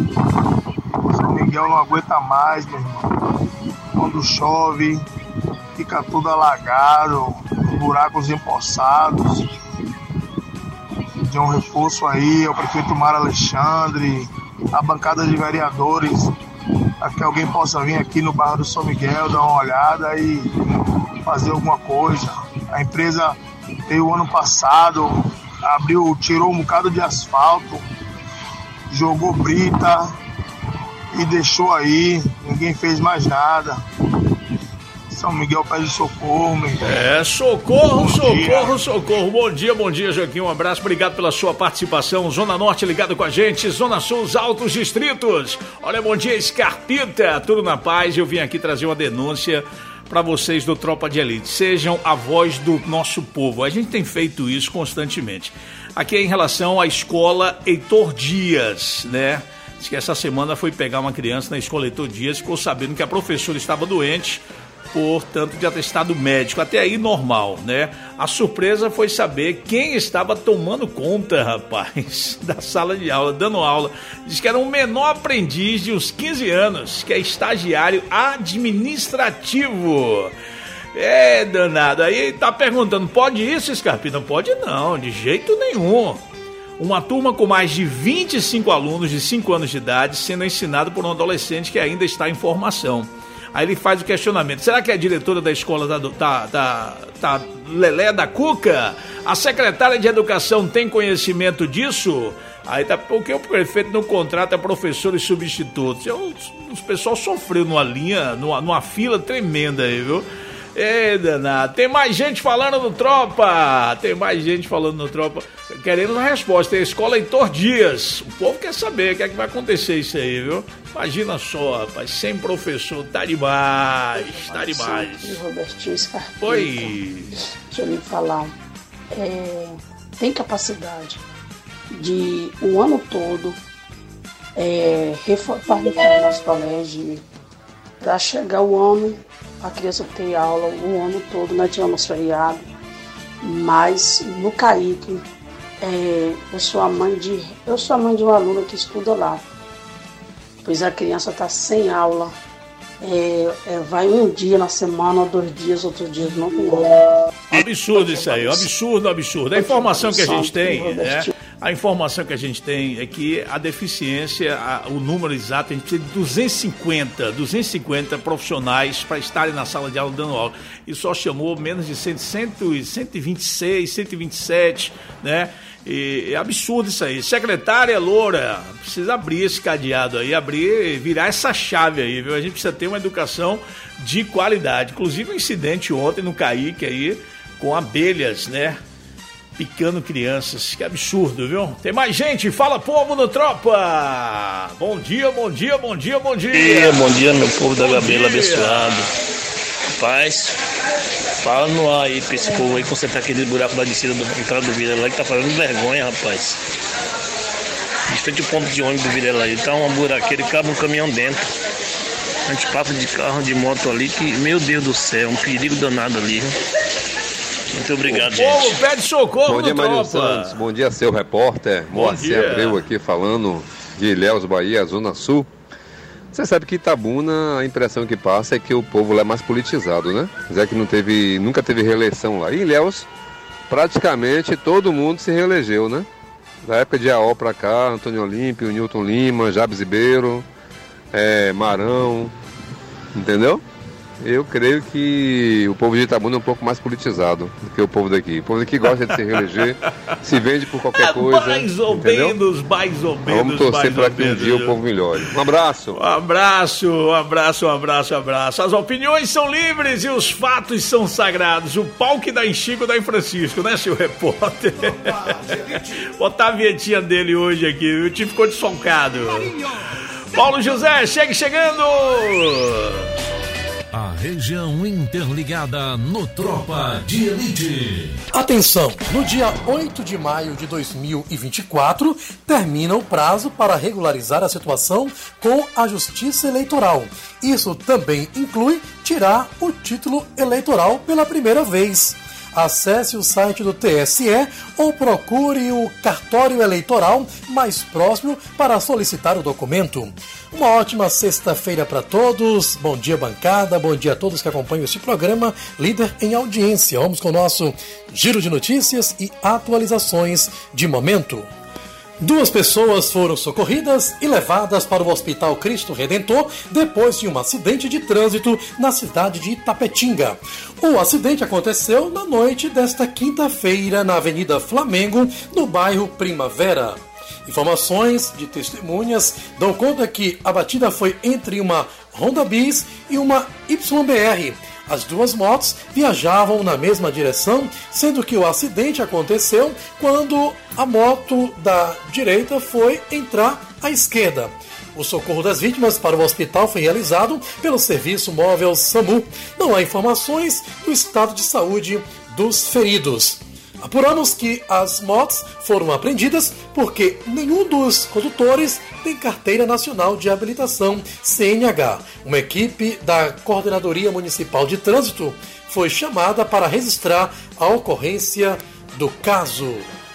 São Miguel não aguenta mais, meu irmão. Quando chove, fica tudo alagado, buracos empoçados. Pedir um reforço aí ao prefeito Mário Alexandre, a bancada de vereadores, para que alguém possa vir aqui no bairro do São Miguel, dar uma olhada e fazer alguma coisa. A empresa veio ano passado, abriu, tirou um bocado de asfalto, jogou brita e deixou aí, ninguém fez mais nada. São Miguel pede socorro, meu irmão. É, socorro, bom socorro, dia. socorro. Bom dia, bom dia, Joaquim. Um abraço, obrigado pela sua participação. Zona Norte ligado com a gente, Zona Sul, os altos distritos. Olha, bom dia, Escarpita, tudo na paz. Eu vim aqui trazer uma denúncia para vocês do Tropa de Elite. Sejam a voz do nosso povo. A gente tem feito isso constantemente. Aqui é em relação à escola Heitor Dias, né? Diz que essa semana foi pegar uma criança na escola Heitor Dias, ficou sabendo que a professora estava doente. portanto, de atestado médico. Até aí, normal, né? A surpresa foi saber quem estava tomando conta, rapaz, da sala de aula, dando aula. Diz que era um menor aprendiz de uns quinze anos, que é estagiário administrativo. É, danado. Aí tá perguntando, pode isso, Scarpim? Não pode não, de jeito nenhum. Uma turma com mais de vinte e cinco alunos de cinco anos de idade sendo ensinado por um adolescente que ainda está em formação. Aí ele faz o questionamento, será que a diretora da escola tá, tá, tá, tá lelé da cuca? A secretária de educação tem conhecimento disso? Aí tá, porque o prefeito no contrato é professor e substitutos. Os pessoal sofreu numa linha, numa, numa fila tremenda aí, viu? É, danado. Tem mais gente falando no Tropa. Tem mais gente falando no Tropa. Querendo uma resposta. Tem a escola Heitor Dias. O povo quer saber o que é que vai acontecer isso aí, viu? Imagina só, rapaz. Sem professor. Tá demais. Tá demais. Sim, Robertinho Scarpita. Oi. Deixa eu lhe falar. É, tem capacidade de o ano todo é, reforçar o nosso colégio para chegar o ano. A criança tem aula o ano todo, nós tivemos feriado, mas no Caique, é, eu sou a mãe de, eu sou a mãe de uma aluna que estuda lá, pois a criança está sem aula, é, é, vai um dia na semana, dois dias, outros dias não tem aula. Absurdo isso aí, absurdo, absurdo. A informação que a gente tem, né? A informação que a gente tem é que a deficiência, a, o número exato, a gente precisa de duzentos e cinquenta profissionais para estarem na sala de aula dando aula. E só chamou menos de cem, cem, cento e vinte e seis, cento e vinte e sete, né? E, é absurdo isso aí. Secretária Loura, precisa abrir esse cadeado aí, abrir, virar essa chave aí, viu? A gente precisa ter uma educação de qualidade. Inclusive um incidente ontem no Caique aí, com abelhas, né? Picando crianças, que absurdo, viu? Tem mais gente, fala povo no Tropa! Bom dia, bom dia, bom dia, bom dia! Bom dia, bom dia meu povo da Gabriela abençoado. Rapaz, fala no ar aí pra esse povo aí consertar aquele buraco da descida do entrada do Virela lá que tá fazendo vergonha, rapaz. De frente ao ponto de ônibus do Virela aí, tá uma buraqueira e cabe um caminhão dentro. A gente passa de carro, de moto ali, que, meu Deus do céu, um perigo danado ali, viu? Muito obrigado, o gente. povo pede socorro. Bom dia, no Mário Tropa. Santos. Bom dia, seu repórter. Moacir Abreu aqui falando de Ilhéus, Bahia, Zona Sul. Você sabe que Itabuna, a impressão que passa é que o povo lá é mais politizado, né? Já que não teve, nunca teve reeleição lá. E Ilhéus, praticamente todo mundo se reelegeu, né? Da época de A O pra cá, Antônio Olímpio, Newton Lima, Jabes Ribeiro, é, Marão, entendeu? Eu creio que o povo de Itabuna é um pouco mais politizado do que o povo daqui. O povo daqui gosta de se reeleger, se vende por qualquer é, coisa. Mais ou entendeu? menos, mais ou menos. Vamos torcer para que um dia o povo melhore. Um abraço. Um abraço, um abraço, um abraço, um abraço. As opiniões são livres e os fatos são sagrados. O pau que dá em Chico dá em Francisco, né, seu repórter? Botar a vietinha dele hoje aqui, o time ficou desfalcado. Paulo José, chegue chegando! A região interligada no Tropa de Elite. Atenção! No dia oito de maio de dois mil e vinte e quatro, termina o prazo para regularizar a situação com a Justiça Eleitoral. Isso também inclui tirar o título eleitoral pela primeira vez. Acesse o site do T S E ou procure o cartório eleitoral mais próximo para solicitar o documento. Uma ótima sexta-feira para todos. Bom dia, bancada. Bom dia a todos que acompanham este programa, líder em audiência. Vamos com o nosso giro de notícias e atualizações de momento. Duas pessoas foram socorridas e levadas para o Hospital Cristo Redentor depois de um acidente de trânsito na cidade de Itapetinga. O acidente aconteceu na noite desta quinta-feira na Avenida Flamengo, no bairro Primavera. Informações de testemunhas dão conta que a batida foi entre uma Honda Bis e uma Y B R. As duas motos viajavam na mesma direção, sendo que o acidente aconteceu quando a moto da direita foi entrar à esquerda. O socorro das vítimas para o hospital foi realizado pelo Serviço Móvel SAMU. Não há informações do estado de saúde dos feridos. Apuramos que as motos foram apreendidas porque nenhum dos condutores tem carteira nacional de habilitação C N H. Uma equipe da Coordenadoria Municipal de Trânsito foi chamada para registrar a ocorrência do caso.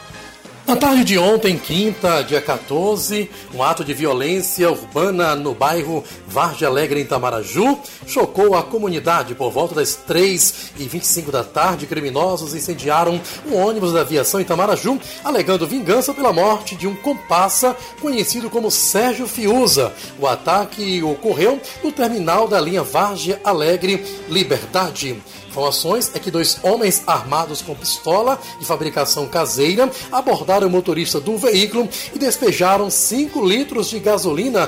Na tarde de ontem, quinta, dia quatorze, um ato de violência urbana no bairro Vargem Alegre, em Itamaraju, chocou a comunidade. Por volta das três e vinte e cinco da tarde, criminosos incendiaram um ônibus da aviação em Itamaraju, alegando vingança pela morte de um comparsa conhecido como Sérgio Fiuza. O ataque ocorreu no terminal da linha Vargem Alegre Liberdade. Informações é que dois homens armados com pistola de fabricação caseira abordaram o motorista do veículo e despejaram cinco litros de gasolina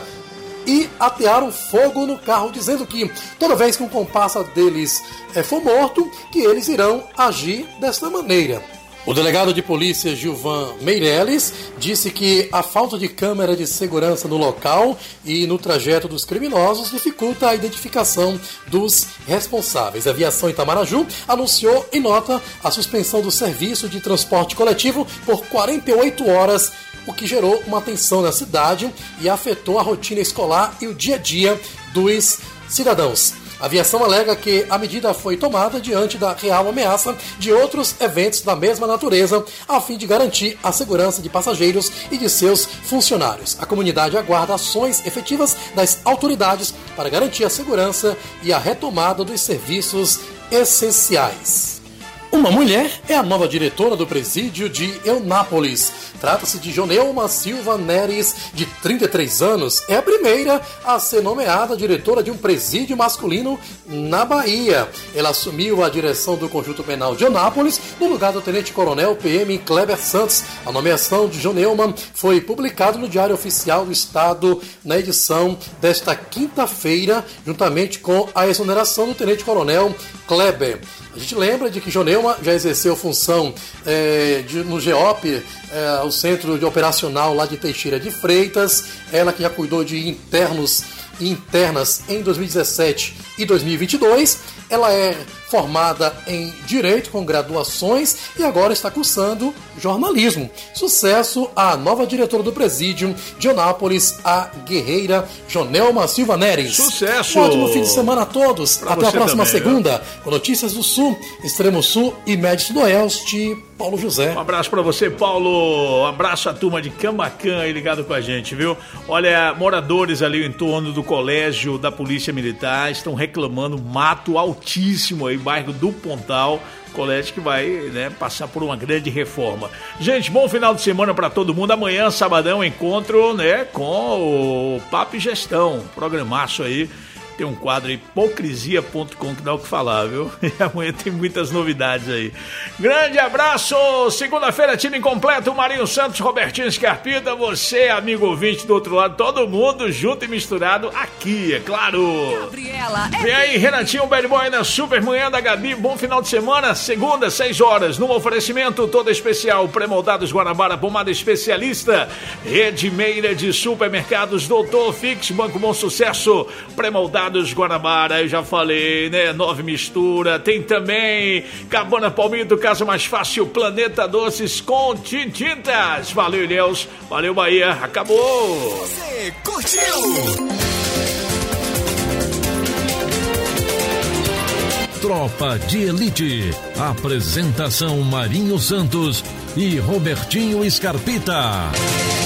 e atearam fogo no carro, dizendo que toda vez que um comparsa deles é, for morto, que eles irão agir desta maneira. O delegado de polícia Gilvan Meirelles disse que a falta de câmera de segurança no local e no trajeto dos criminosos dificulta a identificação dos responsáveis. A aviação Itamaraju anunciou em nota a suspensão do serviço de transporte coletivo por quarenta e oito horas, o que gerou uma tensão na cidade e afetou a rotina escolar e o dia a dia dos cidadãos. A aviação alega que a medida foi tomada diante da real ameaça de outros eventos da mesma natureza, a fim de garantir a segurança de passageiros e de seus funcionários. A comunidade aguarda ações efetivas das autoridades para garantir a segurança e a retomada dos serviços essenciais. Uma mulher é a nova diretora do presídio de Eunápolis. Trata-se de Joneuma Silva Neres, de trinta e três anos. É a primeira a ser nomeada diretora de um presídio masculino na Bahia. Ela assumiu a direção do Conjunto Penal de Eunápolis no lugar do tenente-coronel P M Kleber Santos. A nomeação de Joneuma foi publicada no Diário Oficial do Estado na edição desta quinta-feira, juntamente com a exoneração do tenente-coronel Kleber. A gente lembra de que Joneuma já exerceu função é, de, no GEOP, é, o Centro de Operacional lá de Teixeira de Freitas. Ela que já cuidou de internos e internas em dois mil e dezessete e dois mil e vinte e dois. Ela é formada em Direito com graduações e agora está cursando jornalismo. Sucesso à nova diretora do presídio de Eunápolis, a guerreira Joneuma Silva Neres. Sucesso! Um ótimo fim de semana a todos. Pra Até a próxima também, segunda, né? com notícias do Sul, Extremo Sul e Médio Sudoeste. Paulo José. Um abraço pra você, Paulo. Um abraço à turma de Camacan aí ligado com a gente, viu? Olha, moradores ali em torno do colégio da Polícia Militar estão reclamando mato altíssimo aí, bairro do Pontal. Colégio que vai, né, passar por uma grande reforma. Gente, bom final de semana para todo mundo. Amanhã, sabadão, encontro, né, com o Papo e Gestão. Programaço aí. Tem um quadro aí, hipocrisia ponto com, que dá o que falar, viu? E amanhã tem muitas novidades aí. Grande abraço! Segunda-feira, time completo, Marinho Santos, Robertinho Scarpita, você, amigo ouvinte do outro lado, todo mundo junto e misturado aqui, é claro! Gabriela, Vem aí, Renatinho, Bad Boy na Super Manhã da Gabi, bom final de semana, segunda, seis horas, num oferecimento todo especial, pré-moldados Guanabara, pomada especialista, Rede Meira de Supermercados, Doutor Fix, Banco Bom Sucesso, pré-moldados Guanabara, eu já falei, né? Nove Mistura, tem também Cabana Palmito, Casa Mais Fácil, Planeta Doces com Tintintas. Valeu, Ilhéus, valeu, Bahia, acabou! Você curtiu? Tropa de Elite. Apresentação Marinho Santos e Robertinho Scarpita.